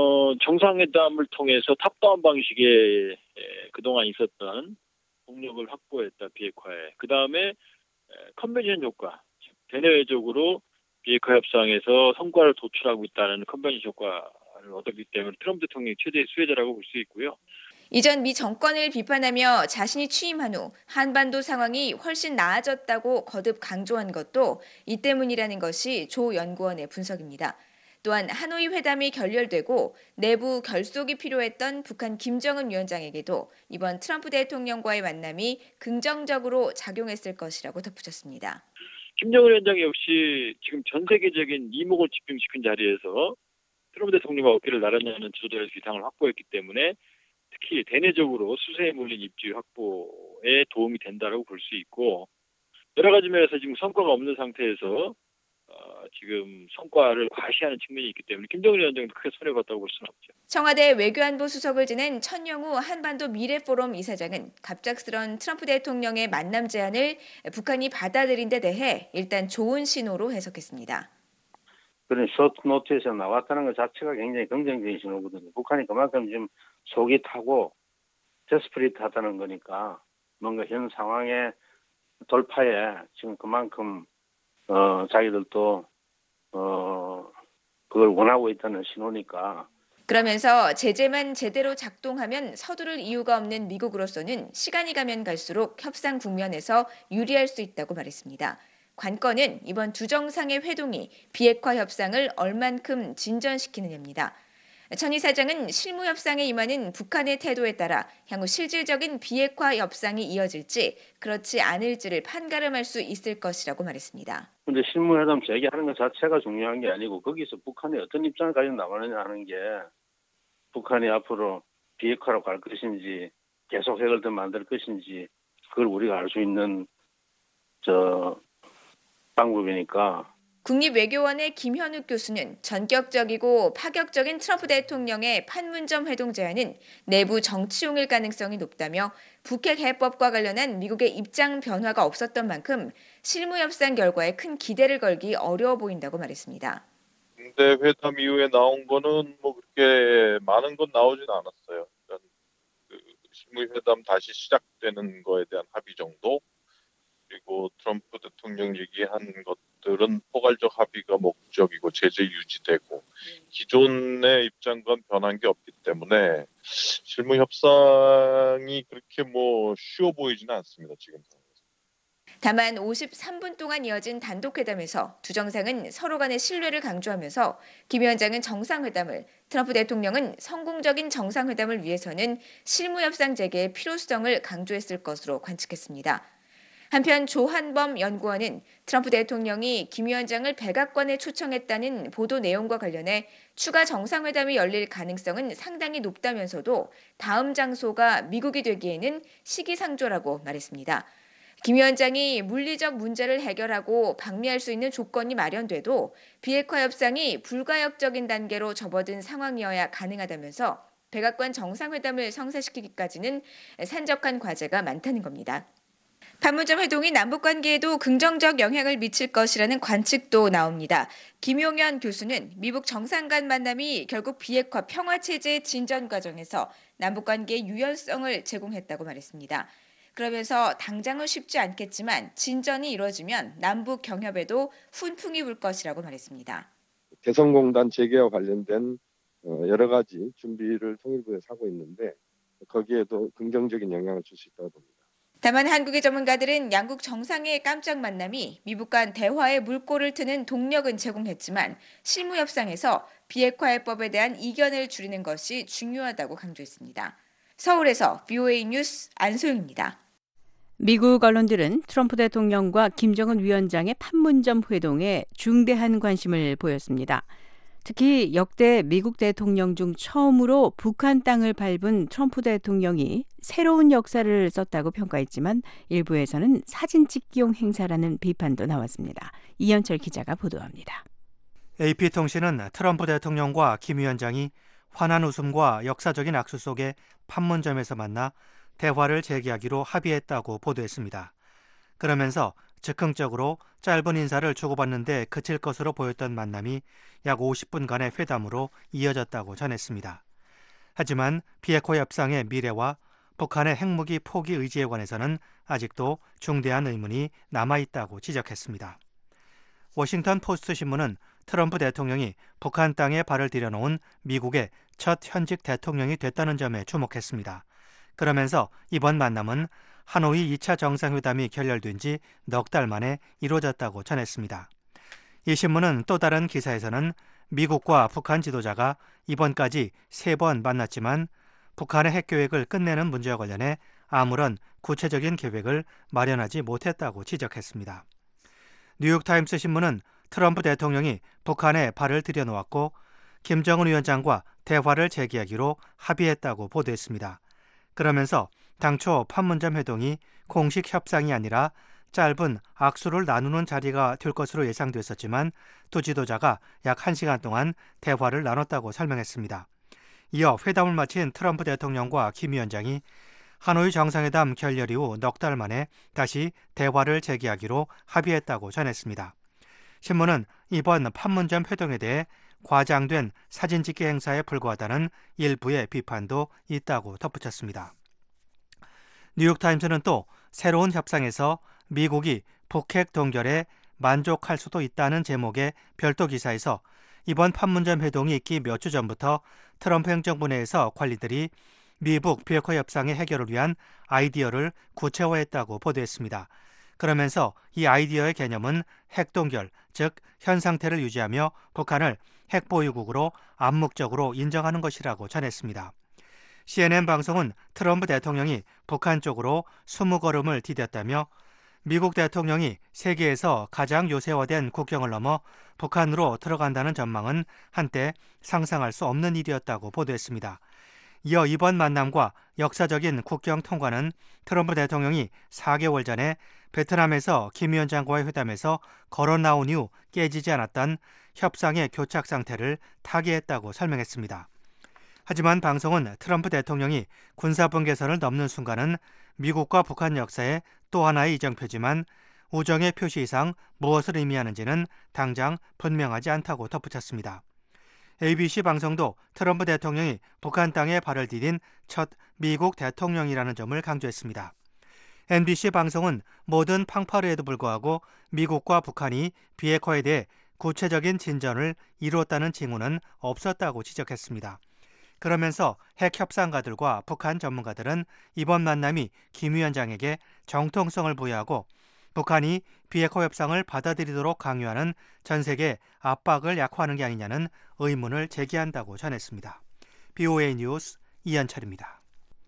정상회담을 통해서 탑다운 방식의 그동안 있었던 동력을 확보했다, 비핵화에. 그다음에 컨벤션 효과, 대내외적으로 비핵화 협상에서 성과를 도출하고 있다는 컨벤션 효과를 얻었기 때문에 트럼프 대통령이 최대 수혜자라고 볼 수 있고요. 이전 미 정권을 비판하며 자신이 취임한 후 한반도 상황이 훨씬 나아졌다고 거듭 강조한 것도 이 때문이라는 것이 조 연구원의 분석입니다. 또한 하노이 회담이 결렬되고 내부 결속이 필요했던 북한 김정은 위원장에게도 이번 트럼프 대통령과의 만남이 긍정적으로 작용했을 것이라고 덧붙였습니다. 김정은 위원장 역시 지금 전 세계적인 이목을 집중시킨 자리에서 트럼프 대통령과 어깨를 나란히 지도자의 위상을 확보했기 때문에 특히 대내적으로 수세에 몰린 입지 확보에 도움이 된다고 볼 수 있고, 여러 가지 면에서 지금 성과가 없는 상태에서 지금 성과를 과시하는 측면이 있기 때문에 김정은 위원장도 크게 손해봤다고 볼 수는 없죠. 청와대 외교안보 수석을 지낸 천영우 한반도 미래포럼 이사장은 갑작스런 트럼프 대통령의 만남 제안을 북한이 받아들인 데 대해 일단 좋은 신호로 해석했습니다. 그런 숏노트에서 나왔다는 것 자체가 굉장히 긍정적인 신호거든요. 북한이 그만큼 지금 속이 타고 데스퍼리트하다는 거니까 뭔가 현 상황의 돌파에 지금 그만큼 자기들도 그걸 원하고 있다는 신호니까. 그러면서 제재만 제대로 작동하면 서두를 이유가 없는 미국으로서는 시간이 가면 갈수록 협상 국면에서 유리할 수 있다고 말했습니다. 관건은 이번 두 정상의 회동이 비핵화 협상을 얼만큼 진전시키느냐입니다. 천 이사장은 실무 협상에 임하는 북한의 태도에 따라 향후 실질적인 비핵화 협상이 이어질지 그렇지 않을지를 판가름할 수 있을 것이라고 말했습니다. 그런데 실무회담 재개하는 것 자체가 중요한 게 아니고 거기서 북한이 어떤 입장을 가지고 나가느냐 하는 게 북한이 앞으로 비핵화로 갈 것인지 계속 핵을 더 만들 것인지 그걸 우리가 알 수 있는 방법이니까. 국립외교원의 김현욱 교수는 전격적이고 파격적인 트럼프 대통령의 판문점 회동 제안은 내부 정치용일 가능성이 높다며 북핵 해법과 관련한 미국의 입장 변화가 없었던 만큼 실무 협상 결과에 큰 기대를 걸기 어려워 보인다고 말했습니다. 근데 회담 이후에 나온 거는 뭐 그렇게 많은 건 나오진 않았어요. 그러니까 그 실무 회담 다시 시작되는 거에 대한 합의 정도, 그리고 트럼프 대통령 얘기한 것들은 포괄적 합의가 목적이고 제재 유지되고 기존의 입장과는 변한 게 없기 때문에 실무 협상이 그렇게 뭐 쉬워 보이지는 않습니다, 지금. 다만 53분 동안 이어진 단독회담에서 두 정상은 서로 간의 신뢰를 강조하면서 김 위원장은 정상회담을, 트럼프 대통령은 성공적인 정상회담을 위해서는 실무협상 재개의 필요성을 강조했을 것으로 관측했습니다. 한편 조한범 연구원은 트럼프 대통령이 김 위원장을 백악관에 초청했다는 보도 내용과 관련해 추가 정상회담이 열릴 가능성은 상당히 높다면서도 다음 장소가 미국이 되기에는 시기상조라고 말했습니다. 김 위원장이 물리적 문제를 해결하고 방미할 수 있는 조건이 마련돼도 비핵화 협상이 불가역적인 단계로 접어든 상황이어야 가능하다면서 백악관 정상회담을 성사시키기까지는 산적한 과제가 많다는 겁니다. 판문점 회동이 남북 관계에도 긍정적 영향을 미칠 것이라는 관측도 나옵니다. 김용현 교수는 미북 정상 간 만남이 결국 비핵화 평화 체제의 진전 과정에서 남북 관계의 유연성을 제공했다고 말했습니다. 그러면서 당장은 쉽지 않겠지만 진전이 이루어지면 남북 경협에도 훈풍이 불 것이라고 말했습니다. 개성공단 재개와 관련된 여러 가지 준비를 통일부에서 하고 있는데 거기에도 긍정적인 영향을 줄 수 있다고 봅니다. 다만 한국의 전문가들은 양국 정상의 깜짝 만남이 미북 간 대화의 물꼬를 트는 동력은 제공했지만 실무 협상에서 비핵화 해법에 대한 이견을 줄이는 것이 중요하다고 강조했습니다. 서울에서 BOA 뉴스 안소영입니다. 미국 언론들은 트럼프 대통령과 김정은 위원장의 판문점 회동에 중대한 관심을 보였습니다. 특히 역대 미국 대통령 중 처음으로 북한 땅을 밟은 트럼프 대통령이 새로운 역사를 썼다고 평가했지만 일부에서는 사진 찍기용 행사라는 비판도 나왔습니다. 이현철 기자가 보도합니다. AP통신은 트럼프 대통령과 김 위원장이 환한 웃음과 역사적인 악수 속에 판문점에서 만나 대화를 재개하기로 합의했다고 보도했습니다. 그러면서 즉흥적으로 짧은 인사를 주고받는데 그칠 것으로 보였던 만남이 약 50분간의 회담으로 이어졌다고 전했습니다. 하지만 비핵화 협상의 미래와 북한의 핵무기 포기 의지에 관해서는 아직도 중대한 의문이 남아있다고 지적했습니다. 워싱턴 포스트 신문은 트럼프 대통령이 북한 땅에 발을 들여놓은 미국의 첫 현직 대통령이 됐다는 점에 주목했습니다. 그러면서 이번 만남은 하노이 2차 정상회담이 결렬된 지 넉 달 만에 이루어졌다고 전했습니다. 이 신문은 또 다른 기사에서는 미국과 북한 지도자가 이번까지 3번 만났지만 북한의 핵계획을 끝내는 문제와 관련해 아무런 구체적인 계획을 마련하지 못했다고 지적했습니다. 뉴욕타임스 신문은 트럼프 대통령이 북한에 발을 들여놓았고 김정은 위원장과 대화를 재개하기로 합의했다고 보도했습니다. 그러면서 당초 판문점 회동이 공식 협상이 아니라 짧은 악수를 나누는 자리가 될 것으로 예상됐었지만 두 지도자가 약 1시간 동안 대화를 나눴다고 설명했습니다. 이어 회담을 마친 트럼프 대통령과 김 위원장이 하노이 정상회담 결렬 이후 넉 달 만에 다시 대화를 재개하기로 합의했다고 전했습니다. 신문은 이번 판문점 회동에 대해 과장된 사진 찍기 행사에 불과하다는 일부의 비판도 있다고 덧붙였습니다. 뉴욕타임스는 또 새로운 협상에서 미국이 북핵 동결에 만족할 수도 있다는 제목의 별도 기사에서 이번 판문점 회동이 있기 몇 주 전부터 트럼프 행정부 내에서 관리들이 미북 비핵화 협상의 해결을 위한 아이디어를 구체화했다고 보도했습니다. 그러면서 이 아이디어의 개념은 핵동결, 즉 현 상태를 유지하며 북한을 핵보유국으로 암묵적으로 인정하는 것이라고 전했습니다. CNN 방송은 트럼프 대통령이 북한 쪽으로 20걸음을 디뎠다며 미국 대통령이 세계에서 가장 요새화된 국경을 넘어 북한으로 들어간다는 전망은 한때 상상할 수 없는 일이었다고 보도했습니다. 이어 이번 만남과 역사적인 국경 통과는 트럼프 대통령이 4개월 전에 베트남에서 김 위원장과의 회담에서 걸어 나온 이후 깨지지 않았던 협상의 교착 상태를 타개했다고 설명했습니다. 하지만 방송은 트럼프 대통령이 군사분계선을 넘는 순간은 미국과 북한 역사의 또 하나의 이정표지만 우정의 표시 이상 무엇을 의미하는지는 당장 분명하지 않다고 덧붙였습니다. ABC 방송도 트럼프 대통령이 북한 땅에 발을 디딘 첫 미국 대통령이라는 점을 강조했습니다. NBC 방송은 모든 팡파르에도 불구하고 미국과 북한이 비핵화에 대해 구체적인 진전을 이루었다는 징후는 없었다고 지적했습니다. 그러면서 핵 협상가들과 북한 전문가들은 이번 만남이 김 위원장에게 정통성을 부여하고 북한이 비핵화 협상을 받아들이도록 강요하는 전 세계 압박을 약화하는 게 아니냐는 의문을 제기한다고 전했습니다. BOA 뉴스 이현철입니다.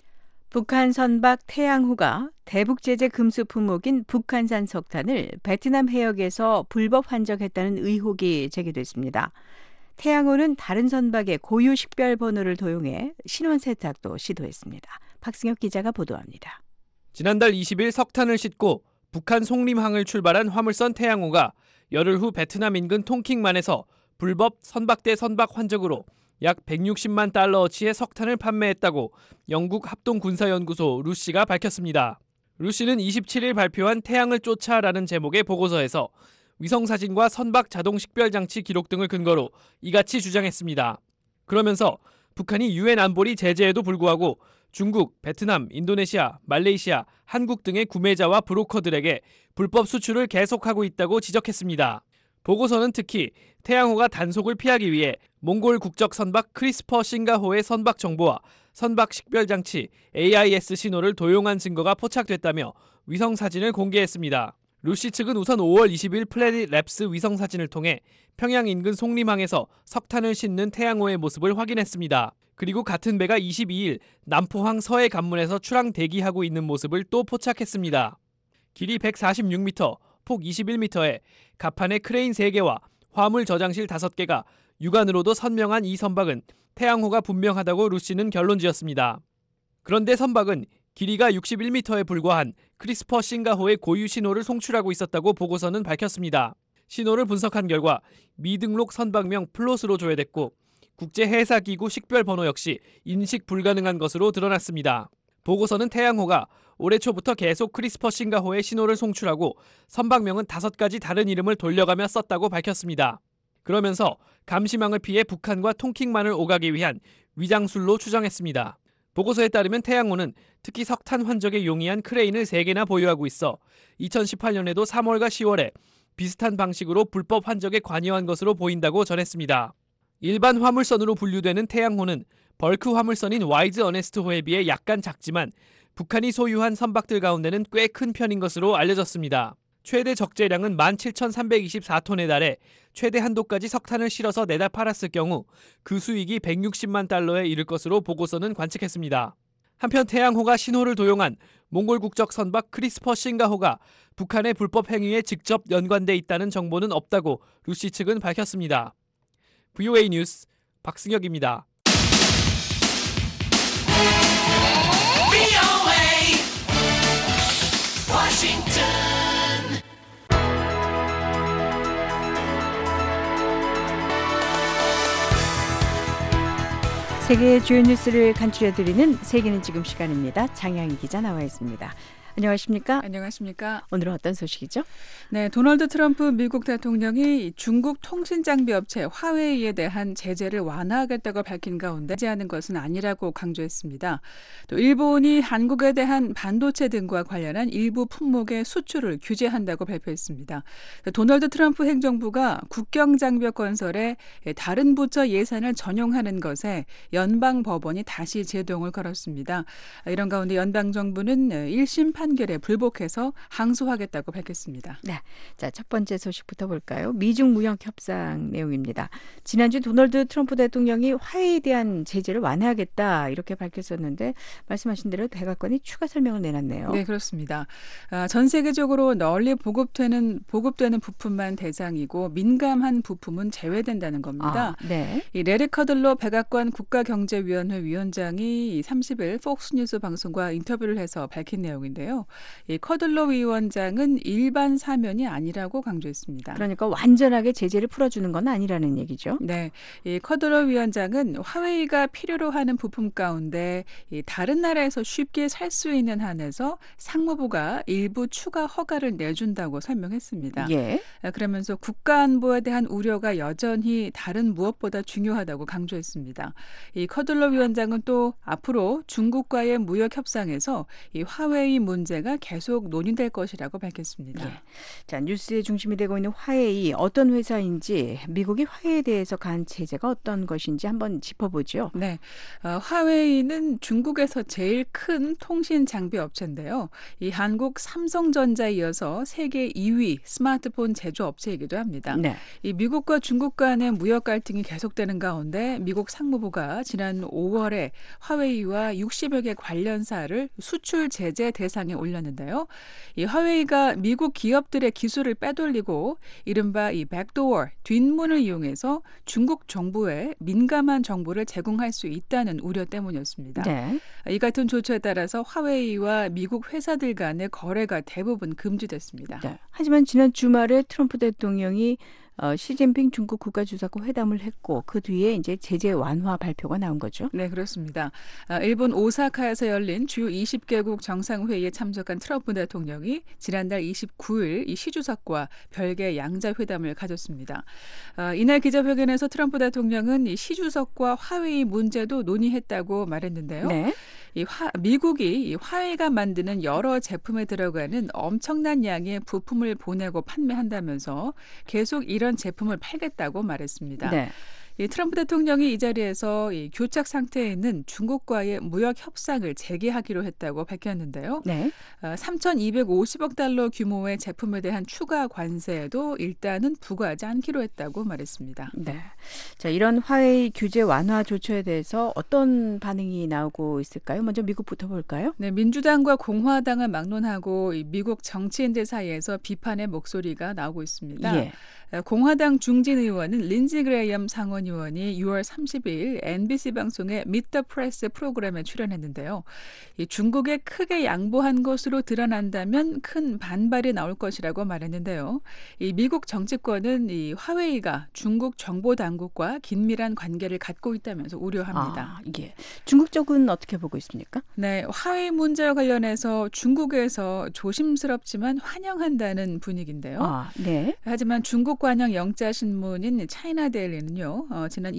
북한 선박 태양호가 대북 제재 금수 품목인 북한산 석탄을 베트남 해역에서 불법 환적했다는 의혹이 제기됐습니다. 태양호는 다른 선박의 고유 식별 번호를 도용해 신원 세탁도 시도했습니다. 박승혁 기자가 보도합니다. 지난달 20일 석탄을 싣고 북한 송림항을 출발한 화물선 태양호가 열흘 후 베트남 인근 통킹만에서 불법 선박대 선박 환적으로 약 160만 달러어치의 석탄을 판매했다고 영국 합동군사연구소 루시가 밝혔습니다. 루시는 27일 발표한 태양을 쫓아라는 제목의 보고서에서 위성사진과 선박 자동 식별장치 기록 등을 근거로 이같이 주장했습니다. 그러면서 북한이 유엔 안보리 제재에도 불구하고 중국, 베트남, 인도네시아, 말레이시아, 한국 등의 구매자와 브로커들에게 불법 수출을 계속하고 있다고 지적했습니다. 보고서는 특히 태양호가 단속을 피하기 위해 몽골 국적 선박 크리스퍼 싱가호의 선박 정보와 선박 식별장치 AIS 신호를 도용한 증거가 포착됐다며 위성사진을 공개했습니다. 루시 측은 우선 5월 20일 플래닛 랩스 위성사진을 통해 평양 인근 송림항에서 석탄을 싣는 태양호의 모습을 확인했습니다. 그리고 같은 배가 22일 남포항 서해 관문에서 출항 대기하고 있는 모습을 또 포착했습니다. 길이 146m, 폭 21m에 갑판에 크레인 3개와 화물 저장실 5개가 육안으로도 선명한 이 선박은 태양호가 분명하다고 루시는 결론지었습니다. 그런데 선박은 길이가 61m에 불과한 크리스퍼 싱가호의 고유 신호를 송출하고 있었다고 보고서는 밝혔습니다. 신호를 분석한 결과 미등록 선박명 플롯으로 조회됐고 국제해사기구 식별번호 역시 인식 불가능한 것으로 드러났습니다. 보고서는 태양호가 올해 초부터 계속 크리스퍼 싱가호의 신호를 송출하고 선박명은 5가지 다른 이름을 돌려가며 썼다고 밝혔습니다. 그러면서 감시망을 피해 북한과 통킹만을 오가기 위한 위장술로 추정했습니다. 보고서에 따르면 태양호는 특히 석탄 환적에 용이한 크레인을 3개나 보유하고 있어 2018년에도 3월과 10월에 비슷한 방식으로 불법 환적에 관여한 것으로 보인다고 전했습니다. 일반 화물선으로 분류되는 태양호는 벌크 화물선인 와이즈 어네스트호에 비해 약간 작지만 북한이 소유한 선박들 가운데는 꽤 큰 편인 것으로 알려졌습니다. 최대 적재량은 17,324톤에 달해 최대 한도까지 석탄을 실어서 내다 팔았을 경우 그 수익이 160만 달러에 이를 것으로 보고서는 관측했습니다. 한편 태양호가 신호를 도용한 몽골 국적 선박 크리스퍼 싱가호가 북한의 불법 행위에 직접 연관돼 있다는 정보는 없다고 루시 측은 밝혔습니다. VOA 뉴스 박승혁입니다. 세계의 주요 뉴스를 간추려드리는 세계는 지금 시간입니다. 장향희 기자 나와 있습니다. 안녕하십니까? 안녕하십니까? 오늘은 어떤 소식이죠? 네, 도널드 트럼프 미국 대통령이 중국 통신장비 업체 화웨이에 대한 제재를 완화하겠다고 밝힌 가운데 제재하는 것은 아니라고 강조했습니다. 또 일본이 한국에 대한 반도체 등과 관련한 일부 품목의 수출을 규제한다고 발표했습니다. 도널드 트럼프 행정부가 국경장벽 건설에 다른 부처 예산을 전용하는 것에 연방 법원이 다시 제동을 걸었습니다. 이런 가운데 연방정부는 1심 판결에 불복해서 항소하겠다고 밝혔습니다. 네, 자, 첫 번째 소식부터 볼까요? 미중 무역 협상 내용입니다. 지난주 도널드 트럼프 대통령이 화웨이에 대한 제재를 완화하겠다 이렇게 밝혔었는데 말씀하신 대로 백악관이 추가 설명을 내놨네요. 네, 그렇습니다. 전 세계적으로 널리 보급되는 부품만 대상이고 민감한 부품은 제외된다는 겁니다. 네. 이 레리 커들로 백악관 국가경제위원회 위원장이 30일 폭스뉴스 방송과 인터뷰를 해서 밝힌 내용인데요. 이 커들로 위원장은 일반 사면이 아니라고 강조했습니다. 그러니까 완전하게 제재를 풀어주는 건 아니라는 얘기죠. 네, 이 커들로 위원장은 화웨이가 필요로 하는 부품 가운데 이 다른 나라에서 쉽게 살 수 있는 한에서 상무부가 일부 추가 허가를 내준다고 설명했습니다. 예. 그러면서 국가 안보에 대한 우려가 여전히 다른 무엇보다 중요하다고 강조했습니다. 이 커들로 위원장은 또 앞으로 중국과의 무역 협상에서 이 화웨이 문제가 계속 논의될 것이라고 밝혔습니다. 예. 자, 뉴스의 중심이 되고 있는 화웨이 어떤 회사인지 미국이 화웨이에 대해서 간 제재가 어떤 것인지 한번 짚어보죠. 네, 화웨이는 중국에서 제일 큰 통신 장비 업체인데요. 이 한국 삼성전자에 이어서 세계 2위 스마트폰 제조 업체이기도 합니다. 네. 이 미국과 중국 간의 무역 갈등이 계속되는 가운데 미국 상무부가 지난 5월에 화웨이와 60여 개 관련사를 수출 제재 대상에 올렸는데요. 이 화웨이가 미국 기업들의 기술을 빼돌리고 이른바 이 백도어 뒷문을 이용해서 중국 정부에 민감한 정보를 제공할 수 있다는 우려 때문이었습니다. 네. 이 같은 조처에 따라서 화웨이와 미국 회사들 간의 거래가 대부분 금지됐습니다. 네. 하지만 지난 주말에 트럼프 대통령이 시진핑 중국 국가주석과 회담을 했고 그 뒤에 이제 제재 완화 발표가 나온 거죠. 네, 그렇습니다. 일본 오사카에서 열린 주요 20개국 정상회의에 참석한 트럼프 대통령이 지난달 29일 이 시 주석과 별개 양자 회담을 가졌습니다. 이날 기자회견에서 트럼프 대통령은 이 시 주석과 화웨이 문제도 논의했다고 말했는데요. 네. 미국이 이 화웨이가 만드는 여러 제품에 들어가는 엄청난 양의 부품을 보내고 판매한다면서 계속 이런 제품을 팔겠다고 말했습니다. 네. 이 트럼프 대통령이 이 자리에서 이 교착 상태에 있는 중국과의 무역 협상을 재개하기로 했다고 밝혔는데요. 네. 3,250억 달러 규모의 제품에 대한 추가 관세에도 일단은 부과하지 않기로 했다고 말했습니다. 네. 자, 이런 화웨이 규제 완화 조처에 대해서 어떤 반응이 나오고 있을까요? 먼저 미국부터 볼까요? 네, 민주당과 공화당을 막론하고 이 미국 정치인들 사이에서 비판의 목소리가 나오고 있습니다. 예. 공화당 중진 의원은 린지 그레이엄 상원 의원이 6월 30일 NBC 방송의 Meet the Press 프로그램에 출연했는데요. 이 중국에 크게 양보한 것으로 드러난다면 큰 반발이 나올 것이라고 말했는데요. 이 미국 정치권은 이 화웨이가 중국 정보 당국과 긴밀한 관계를 갖고 있다면서 우려합니다. 예. 중국 쪽은 어떻게 보고 있습니까? 네, 화웨이 문제와 관련해서 중국에서 조심스럽지만 환영한다는 분위기인데요. 네. 하지만 중국 관영 영자 신문인 차이나 데일리는요. 지난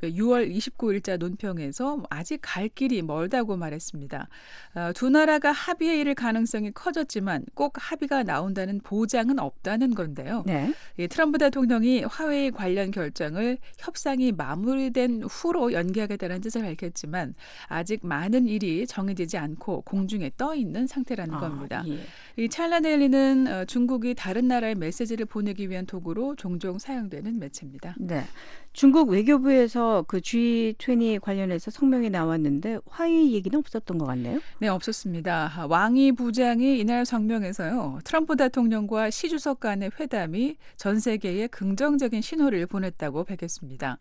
6월 29일자 논평에서 아직 갈 길이 멀다고 말했습니다. 두 나라가 합의에 이를 가능성이 커졌지만 꼭 합의가 나온다는 보장은 없다는 건데요. 네. 트럼프 대통령이 화웨이 관련 결정을 협상이 마무리된 후로 연기하겠다는 뜻을 밝혔지만 아직 많은 일이 정해지지 않고 공중에 떠 있는 상태라는 겁니다. 예. 이 차이나 데일리는 중국이 다른 나라에 메시지를 보내기 위한 도구로 종종 사용되는 매체입니다. 네. 중국 외교부에서 그 G20 관련해서 성명이 나왔는데 화웨이 얘기는 없었던 것 같네요. 네, 없었습니다. 왕이 부장이 이날 성명에서요. 트럼프 대통령과 시 주석 간의 회담이 전 세계에 긍정적인 신호를 보냈다고 밝혔습니다.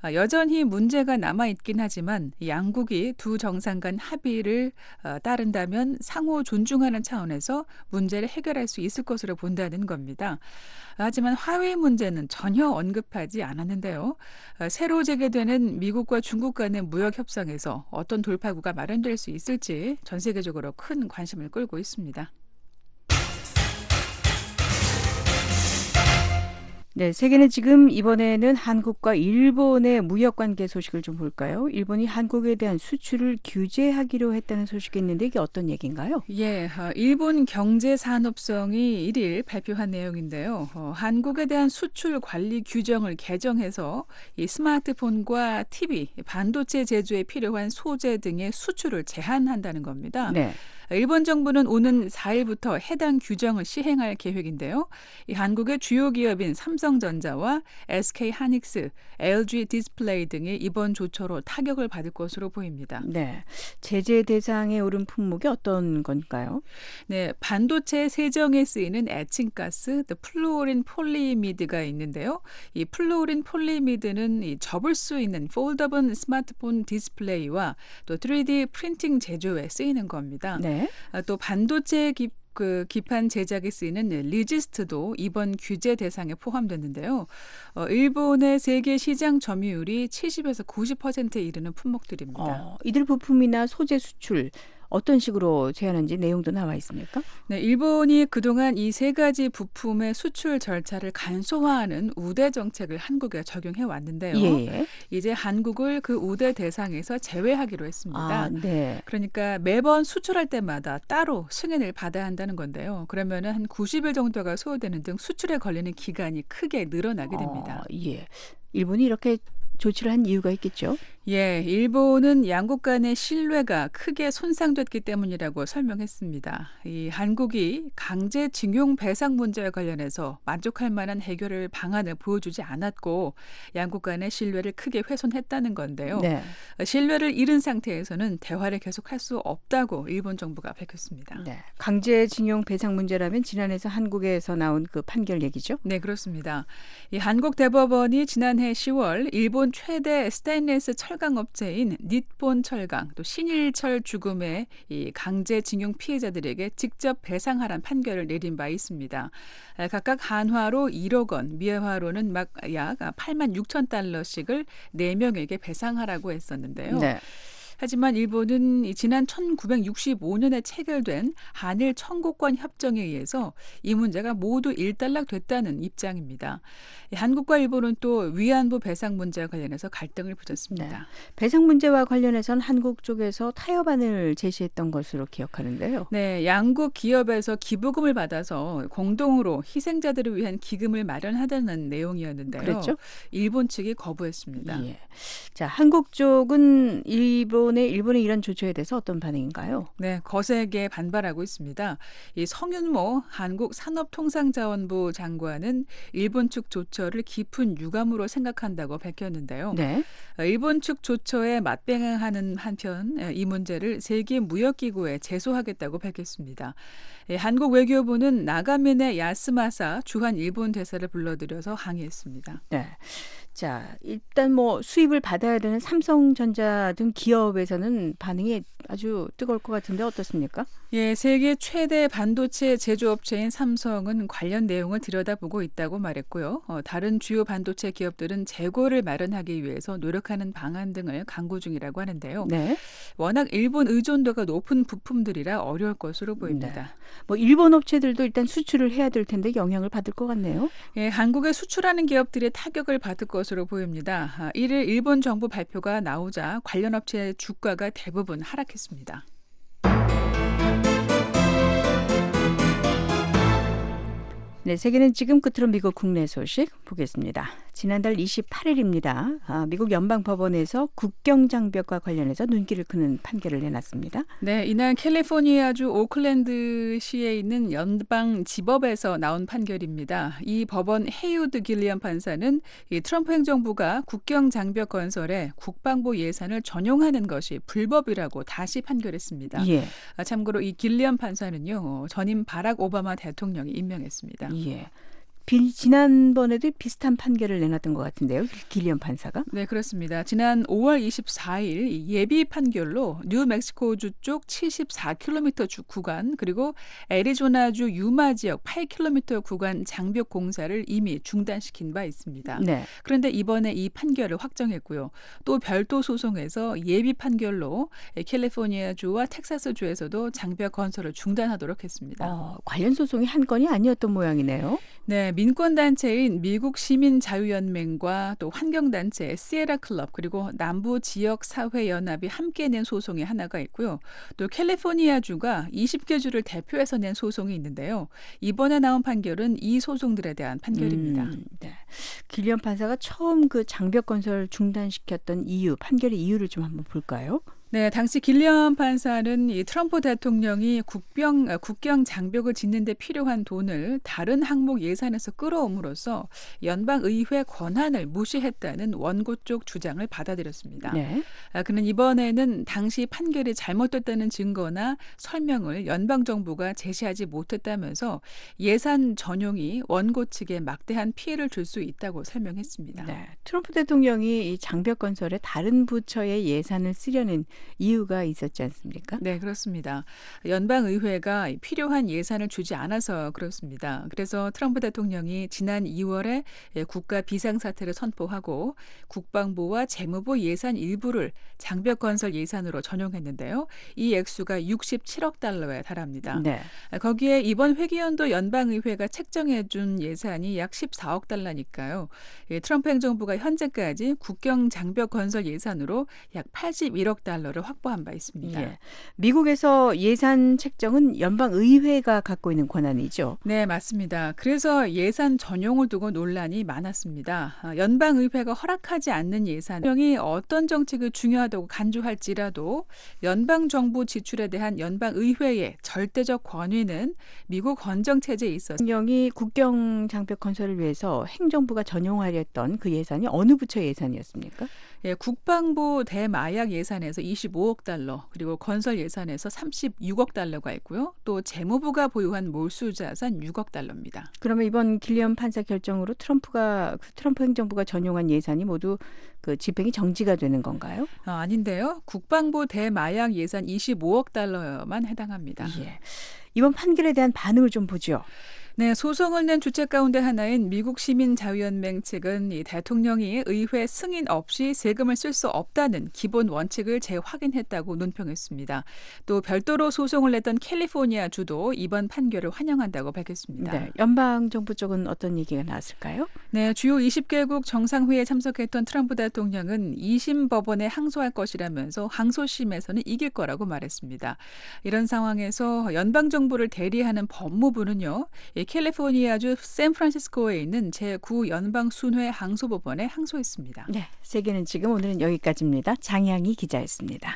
여전히 문제가 남아있긴 하지만 양국이 두 정상 간 합의를 따른다면 상호 존중하는 차원에서 문제를 해결할 수 있을 것으로 본다는 겁니다. 하지만 화웨이 문제는 전혀 언급하지 않았는데요. 새로 재개되는 미국과 중국 간의 무역 협상에서 어떤 돌파구가 마련될 수 있을지 전 세계적으로 큰 관심을 끌고 있습니다. 네, 세계는 지금 이번에는 한국과 일본의 무역관계 소식을 좀 볼까요? 일본이 한국에 대한 수출을 규제하기로 했다는 소식이 있는데 이게 어떤 얘기인가요? 예, 일본 경제산업성이 1일 발표한 내용인데요. 한국에 대한 수출 관리 규정을 개정해서 이 스마트폰과 TV, 반도체 제조에 필요한 소재 등의 수출을 제한한다는 겁니다. 네. 일본 정부는 오는 4일부터 해당 규정을 시행할 계획인데요. 이 한국의 주요 기업인 삼성전자와 SK하이닉스, LG 디스플레이 등이 이번 조처로 타격을 받을 것으로 보입니다. 네, 제재 대상에 오른 품목이 어떤 건가요? 네, 반도체 세정에 쓰이는 애칭가스, 플루오린 폴리미드가 있는데요. 이 플루오린 폴리미드는 이 접을 수 있는 폴더블 스마트폰 디스플레이와 또 3D 프린팅 제조에 쓰이는 겁니다. 네. 또 반도체 기판 제작에 쓰이는 리지스트도 이번 규제 대상에 포함됐는데요. 일본의 세계 시장 점유율이 70에서 90%에 이르는 품목들입니다. 이들 부품이나 소재 수출 어떤 식으로 제한한지 내용도 나와 있습니까? 네, 일본이 그동안 이 세 가지 부품의 수출 절차를 간소화하는 우대 정책을 한국에 적용해 왔는데요. 예. 이제 한국을 그 우대 대상에서 제외하기로 했습니다. 네. 그러니까 매번 수출할 때마다 따로 승인을 받아야 한다는 건데요. 그러면은 한 90일 정도가 소요되는 등 수출에 걸리는 기간이 크게 늘어나게 됩니다. 예. 일본이 이렇게 조치를 한 이유가 있겠죠? 예, 일본은 양국 간의 신뢰가 크게 손상됐기 때문이라고 설명했습니다. 이 한국이 강제징용 배상 문제와 관련해서 만족할 만한 해결 방안을 보여주지 않았고 양국 간의 신뢰를 크게 훼손했다는 건데요. 네. 신뢰를 잃은 상태에서는 대화를 계속할 수 없다고 일본 정부가 밝혔습니다. 네. 강제징용 배상 문제라면 지난해에서 한국에서 나온 그 판결 얘기죠? 네, 그렇습니다. 이 한국 대법원이 지난해 10월 일본 일본 최대 스테인리스 철강 업체인 니폰 철강, 또 신일철 죽음의 이 강제징용 피해자들에게 직접 배상하라는 판결을 내린 바 있습니다. 각각 한화로 1억 원, 미화로는 약 8만 6천 달러씩을 4명에게 배상하라고 했었는데요. 네. 하지만 일본은 지난 1965년에 체결된 한일 청구권 협정에 의해서 이 문제가 모두 일단락됐다는 입장입니다. 한국과 일본은 또 위안부 배상 문제와 관련해서 갈등을 빚었습니다. 네. 배상 문제와 관련해서는 한국 쪽에서 타협안을 제시했던 것으로 기억하는데요. 네, 양국 기업에서 기부금을 받아서 공동으로 희생자들을 위한 기금을 마련하자는 내용이었는데요. 그랬죠? 일본 측이 거부했습니다. 예. 자, 한국 쪽은 일본의 이런 조처에 대해서 어떤 반응인가요? 네, 거세게 반발하고 있습니다. 이 성윤모 한국 산업통상자원부 장관은 일본 측 조처를 깊은 유감으로 생각한다고 밝혔는데요. 네. 일본 측 조처에 맞대응하는 한편 이 문제를 세계무역기구에 제소하겠다고 밝혔습니다. 한국 외교부는 나가미네 야스마사 주한 일본 대사를 불러들여서 항의했습니다. 네. 자, 일단 수입을 받아야 되는 삼성전자 등 기업에서는 반응이 아주 뜨거울 것 같은데 어떻습니까? 예, 세계 최대 반도체 제조업체인 삼성은 관련 내용을 들여다보고 있다고 말했고요. 다른 주요 반도체 기업들은 재고를 마련하기 위해서 노력하는 방안 등을 강구 중이라고 하는데요. 네. 워낙 일본 의존도가 높은 부품들이라 어려울 것으로 보입니다. 네. 일본 업체들도 일단 수출을 해야 될 텐데 영향을 받을 것 같네요. 예, 한국에 수출하는 기업들이 타격을 받을 것으로 보입니다. 1일 일본 정부 발표가 나오자 관련 업체의 주가가 대부분 하락했습니다. 네, 세계는 지금 끝으로 미국 국내 소식 보겠습니다. 지난달 28일입니다. 미국 연방법원에서 국경 장벽과 관련해서 눈길을 끄는 판결을 내놨습니다. 네, 이날 캘리포니아주 오클랜드시에 있는 연방지법에서 나온 판결입니다. 이 법원 헤이우드 길리엄 판사는 이 트럼프 행정부가 국경 장벽 건설에 국방부 예산을 전용하는 것이 불법이라고 다시 판결했습니다. 예. 참고로 이 길리엄 판사는요, 전임 바락 오바마 대통령이 임명했습니다. 예. 지난번에도 비슷한 판결을 내놨던 것 같은데요. 길리엄 판사가. 네, 그렇습니다. 지난 5월 24일 예비 판결로 뉴멕시코주 쪽 74km 주 구간 그리고 애리조나주 유마 지역 8km 구간 장벽 공사를 이미 중단시킨 바 있습니다. 네. 그런데 이번에 이 판결을 확정했고요. 또 별도 소송에서 예비 판결로 캘리포니아주와 텍사스주에서도 장벽 건설을 중단하도록 했습니다. 관련 소송이 한 건이 아니었던 모양이네요. 네, 민권단체인 미국 시민자유연맹과 또 환경단체 시에라 클럽 그리고 남부지역사회연합이 함께 낸 소송이 하나가 있고요. 또 캘리포니아주가 20개 주를 대표해서 낸 소송이 있는데요. 이번에 나온 판결은 이 소송들에 대한 판결입니다. 네. 길리엄 판사가 처음 그 장벽 건설 중단시켰던 판결의 이유를 좀 한번 볼까요? 네, 당시 길리엄 판사는 이 트럼프 대통령이 국경 장벽을 짓는 데 필요한 돈을 다른 항목 예산에서 끌어옴으로써 연방의회 권한을 무시했다는 원고 쪽 주장을 받아들였습니다. 네. 그는 이번에는 당시 판결이 잘못됐다는 증거나 설명을 연방정부가 제시하지 못했다면서 예산 전용이 원고 측에 막대한 피해를 줄 수 있다고 설명했습니다. 네, 트럼프 대통령이 이 장벽 건설에 다른 부처의 예산을 쓰려는 이유가 있었지 않습니까? 네, 그렇습니다. 연방의회가 필요한 예산을 주지 않아서 그렇습니다. 그래서 트럼프 대통령이 지난 2월에 국가 비상사태를 선포하고 국방부와 재무부 예산 일부를 장벽 건설 예산으로 전용했는데요. 이 액수가 67억 달러에 달합니다. 네. 거기에 이번 회기연도 연방의회가 책정해 준 예산이 약 14억 달러니까요. 트럼프 행정부가 현재까지 국경 장벽 건설 예산으로 약 81억 달러를 확보한 바 있습니다. 예. 미국에서 예산 책정은 연방의회가 갖고 있는 권한이죠. 네, 맞습니다. 그래서 예산 전용을 두고 논란이 많았습니다. 연방의회가 허락하지 않는 예산이 어떤 정책을 중요하다고 간주할지라도 연방정부 지출에 대한 연방의회의 절대적 권위는 미국 헌정체제에 있어서 대통령이 국경 장벽 건설을 위해서 행정부가 전용하려 했던 그 예산이 어느 부처의 예산이었습니까? 예, 국방부 대마약 예산에서 25억 달러, 그리고 건설 예산에서 36억 달러가 있고요. 또 재무부가 보유한 몰수 자산 6억 달러입니다. 그러면 이번 길리엄 판사 결정으로 트럼프 행정부가 전용한 예산이 모두 그 집행이 정지가 되는 건가요? 아닌데요. 국방부 대마약 예산 25억 달러만 해당합니다. 예. 이번 판결에 대한 반응을 좀 보죠. 네, 소송을 낸 주체 가운데 하나인 미국 시민자유연맹 측은 이 대통령이 의회 승인 없이 세금을 쓸 수 없다는 기본 원칙을 재확인했다고 논평했습니다. 또 별도로 소송을 냈던 캘리포니아 주도 이번 판결을 환영한다고 밝혔습니다. 네, 연방정부 쪽은 어떤 얘기가 나왔을까요? 네, 주요 20개국 정상회의에 참석했던 트럼프 대통령은 2심 법원에 항소할 것이라면서 항소심에서는 이길 거라고 말했습니다. 이런 상황에서 연방정부를 대리하는 법무부는요, 캘리포니아주 샌프란시스코에 있는 제9연방순회 항소법원에 항소했습니다. 네, 세계는 지금 오늘은 여기까지입니다. 장향희 기자였습니다.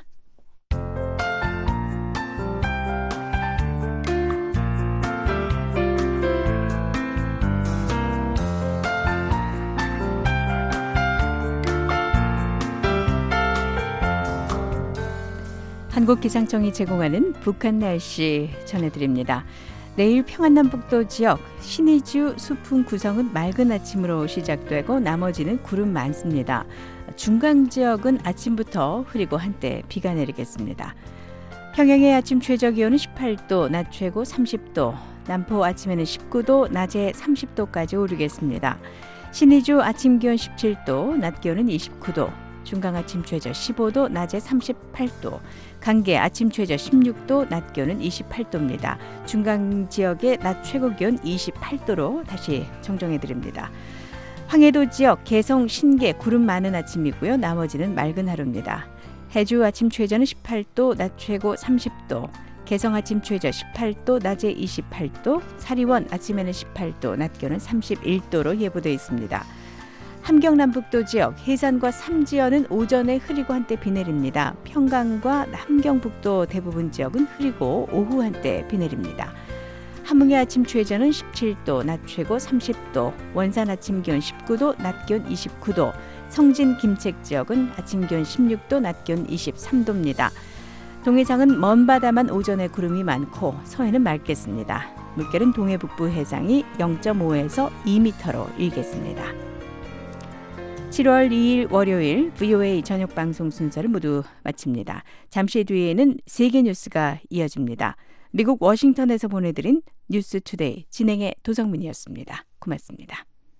한국기상청이 제공하는 북한 날씨 전해드립니다. 내일 평안남북도 지역 신의주 수풍 구성은 맑은 아침으로 시작되고 나머지는 구름 많습니다. 중강 지역은 아침부터 흐리고 한때 비가 내리겠습니다. 평양의 아침 최저기온은 18도, 낮 최고 30도, 남포 아침에는 19도, 낮에 30도까지 오르겠습니다. 신의주 아침 기온 17도, 낮 기온은 29도, 중강 아침 최저 15도, 낮에 38도, 강계 아침 최저 16도, 낮 기온은 28도입니다. 중강 지역의 낮 최고 기온 28도로 다시 정정해드립니다. 황해도 지역 개성, 신계 구름 많은 아침이고요. 나머지는 맑은 하루입니다. 해주 아침 최저는 18도, 낮 최고 30도, 개성 아침 최저 18도, 낮에 28도, 사리원 아침에는 18도, 낮 기온은 31도로 예보되어 있습니다. 함경남북도 지역 해산과 삼지연은 오전에 흐리고 한때 비 내립니다. 평강과 함경북도 대부분 지역은 흐리고 오후 한때 비 내립니다. 함흥의 아침 최저는 17도, 낮 최고 30도, 원산 아침 기온 19도, 낮 기온 29도, 성진 김책 지역은 아침 기온 16도, 낮 기온 23도입니다. 동해상은 먼 바다만 오전에 구름이 많고 서해는 맑겠습니다. 물결은 동해 북부 해상이 0.5에서 2m로 일겠습니다. 7월 2일 월요일 VOA 저녁 방송 순서를 모두 마칩니다. 잠시 뒤에는 세계 뉴스가 이어집니다. 미국 워싱턴에서 보내드린 뉴스 투데이 진행의 도정민이었습니다. 고맙습니다.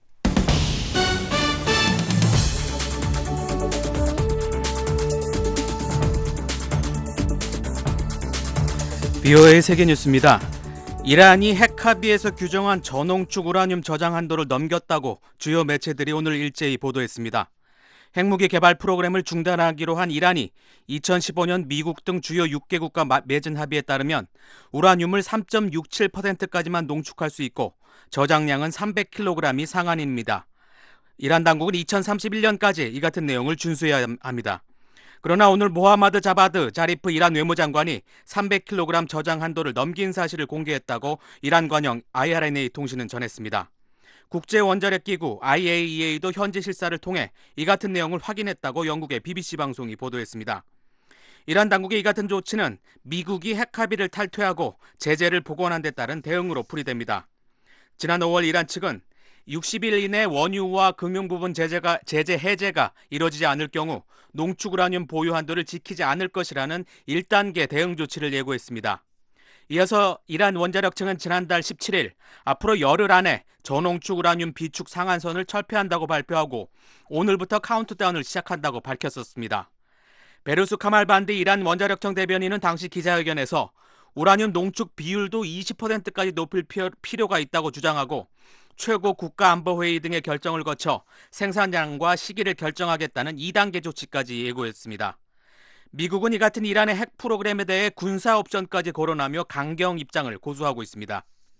VOA 세계 뉴스입니다. 이란이 핵합의에서 규정한 전홍축 우라늄 저장 한도를 넘겼다고 주요 매체들이 오늘 일제히 보도했습니다. 핵무기 개발 프로그램을 중단하기로 한 이란이 2015년 미국 등 주요 6개국과 맺은 합의에 따르면 우라늄을 3.67%까지만 농축할 수 있고 저장량은 300kg이 상한입니다. 이란 당국은 2031년까지 이 같은 내용을 준수해야 합니다. 그러나 오늘 모하마드 자바드 자리프 이란 외무장관이 300kg 저장 한도를 넘긴 사실을 공개했다고 이란 관영 IRNA 통신은 전했습니다. 국제원자력기구 IAEA도 현지 실사를 통해 이 같은 내용을 확인했다고 영국의 BBC 방송이 보도했습니다. 이란 당국의 이 같은 조치는 미국이 핵합의를 탈퇴하고 제재를 복원한 데 따른 대응으로 풀이됩니다. 지난 5월 이란 측은 60일 이내 원유와 금융 부분 제재 해제가 이뤄지지 않을 경우 농축 우라늄 보유 한도를 지키지 않을 것이라는 1단계 대응 조치를 예고했습니다. 이어서 이란 원자력청은 지난달 17일 앞으로 열흘 안에 저농축 우라늄 비축 상한선을 철폐한다고 발표하고 오늘부터 카운트다운을 시작한다고 밝혔었습니다. 베루스 카말반디 이란 원자력청 대변인은 당시 기자회견에서 우라늄 농축 비율도 20%까지 높일 필요가 있다고 주장하고 최고 국가안보회의 등의 결정을 거쳐 생산량과 시기를 결정하겠다는 2단계 조치까지 예고했습니다. 미국은 이 같은 이란의 핵 프로그램에 대해 군사 옵션까지 거론하며 강경 입장을 고수하고 있습니다.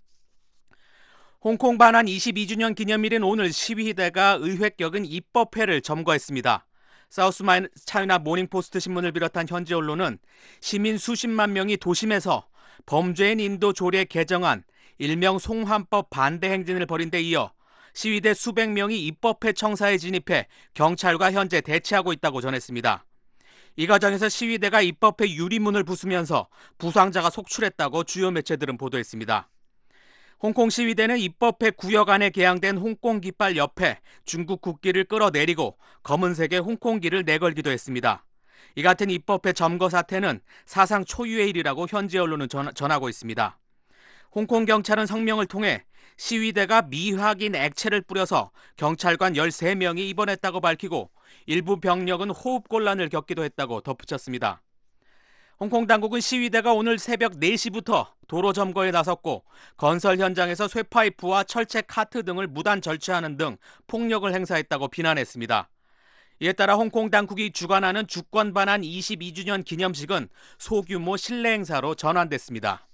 홍콩 반환 22주년 기념일인 오늘 시위대가 의회 격은 입법회를 점거했습니다. 사우스 차이나 모닝포스트 신문을 비롯한 현지 언론은 시민 수십만 명이 도심에서 범죄인 인도 조례 개정안 일명 송환법 반대 행진을 벌인 데 이어 시위대 수백 명이 입법회 청사에 진입해 경찰과 현재 대치하고 있다고 전했습니다. 이 과정에서 시위대가 입법회 유리문을 부수면서 부상자가 속출했다고 주요 매체들은 보도했습니다. 홍콩 시위대는 입법회 구역 안에 개양된 홍콩 깃발 옆에 중국 국기를 끌어내리고 검은색의 홍콩기를 내걸기도 했습니다. 이 같은 입법회 점거 사태는 사상 초유의 일이라고 현지 언론은 전하고 있습니다. 홍콩 경찰은 성명을 통해 시위대가 미확인 액체를 뿌려서 경찰관 13명이 입원했다고 밝히고 일부 병력은 호흡곤란을 겪기도 했다고 덧붙였습니다. 홍콩 당국은 시위대가 오늘 새벽 4시부터 도로 점거에 나섰고 건설 현장에서 쇠파이프와 철제 카트 등을 무단 절취하는 등 폭력을 행사했다고 비난했습니다. 이에 따라 홍콩 당국이 주관하는 주권 반환 22주년 기념식은 소규모 실내 행사로 전환됐습니다.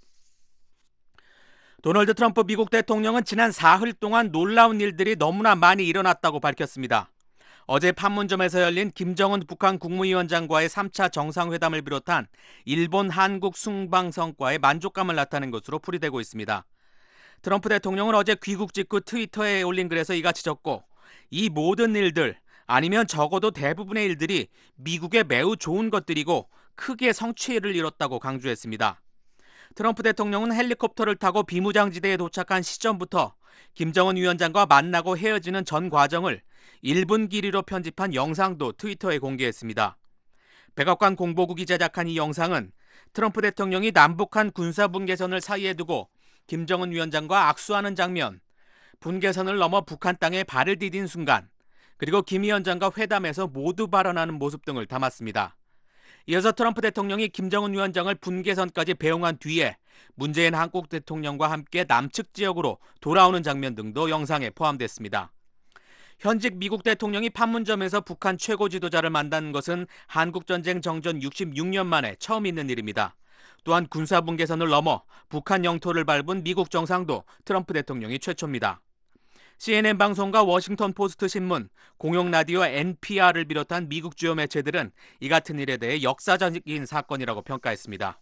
도널드 트럼프 미국 대통령은 지난 사흘 동안 놀라운 일들이 너무나 많이 일어났다고 밝혔습니다. 어제 판문점에서 열린 김정은 북한 국무위원장과의 3차 정상회담을 비롯한 일본 한국 순방 성과에 만족감을 나타낸 것으로 풀이되고 있습니다. 트럼프 대통령은 어제 귀국 직후 트위터에 올린 글에서 이같이 적고 이 모든 일들 아니면 적어도 대부분의 일들이 미국에 매우 좋은 것들이고 크게 성취를 이뤘다고 강조했습니다. 트럼프 대통령은 헬리콥터를 타고 비무장지대에 도착한 시점부터 김정은 위원장과 만나고 헤어지는 전 과정을 1분 길이로 편집한 영상도 트위터에 공개했습니다. 백악관 공보국이 제작한 이 영상은 트럼프 대통령이 남북한 군사분계선을 사이에 두고 김정은 위원장과 악수하는 장면, 분계선을 넘어 북한 땅에 발을 디딘 순간, 그리고 김 위원장과 회담에서 모두 발언하는 모습 등을 담았습니다. 이어서 트럼프 대통령이 김정은 위원장을 분계선까지 배웅한 뒤에 문재인 한국 대통령과 함께 남측 지역으로 돌아오는 장면 등도 영상에 포함됐습니다. 현직 미국 대통령이 판문점에서 북한 최고 지도자를 만나는 것은 한국전쟁 정전 66년 만에 처음 있는 일입니다. 또한 군사분계선을 넘어 북한 영토를 밟은 미국 정상도 트럼프 대통령이 최초입니다. CNN 방송과 워싱턴 포스트 신문, 공영 라디오 NPR을 비롯한 미국 주요 매체들은 이 같은 일에 대해 역사적인 사건이라고 평가했습니다.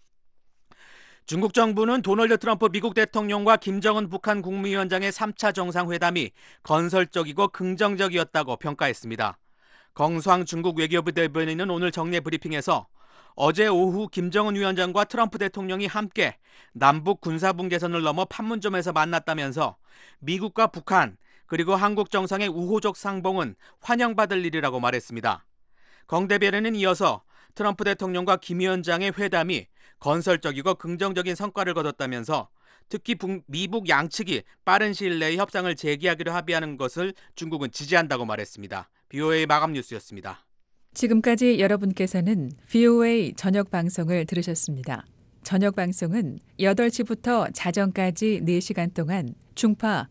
중국 정부는 도널드 트럼프 미국 대통령과 김정은 북한 국무위원장의 3차 정상회담이 건설적이고 긍정적이었다고 평가했습니다. 정수황 중국 외교부 대변인은 오늘 정례 브리핑에서 어제 오후 김정은 위원장과 트럼프 대통령이 함께 남북 군사분계선을 넘어 판문점에서 만났다면서 미국과 북한 그리고 한국 정상의 우호적 상봉은 환영받을 일이라고 말했습니다. 정 대변인은 이어서 트럼프 대통령과 김 위원장의 회담이 건설적이고 긍정적인 성과를 거뒀다면서 특히 미북 양측이 빠른 시일 내에 협상을 재개하기로 합의하는 것을 중국은 지지한다고 말했습니다. BOA 마감 뉴스였습니다. 지금까지 여러분께서는 VOA 저녁 방송을 들으셨습니다. 저녁 방송은 8시부터 자정까지 4시간 동안 중파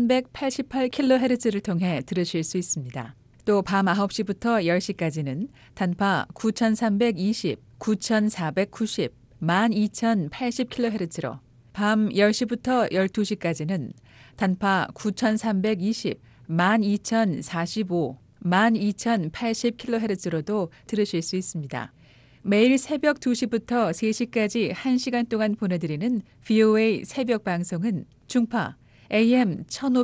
1188kHz를 통해 들으실 수 있습니다. 또 밤 9시부터 10시까지는 단파 9320, 9490, 12080kHz로 밤 10시부터 12시까지는 단파 9320, 12045, 12080kHz로도 들으실 수 있습니다. 매일 새벽 2시부터 3시까지 1시간 동안 보내드리는 VOA 새벽 방송은 중파 AM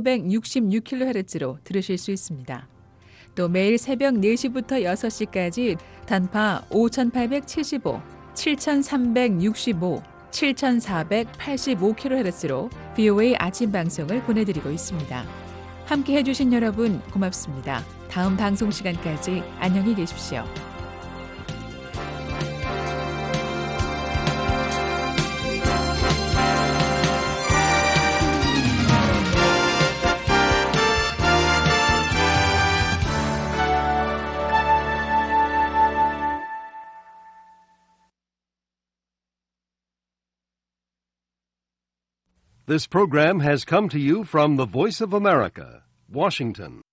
1566kHz로 들으실 수 있습니다. 또 매일 새벽 4시부터 6시까지 단파 5875, 7365, 7485kHz로 VOA 아침 방송을 보내드리고 있습니다. 함께 해주신 여러분 고맙습니다. 다음 방송 시간까지 안녕히 계십시오. This program has come to you from the Voice of America, Washington.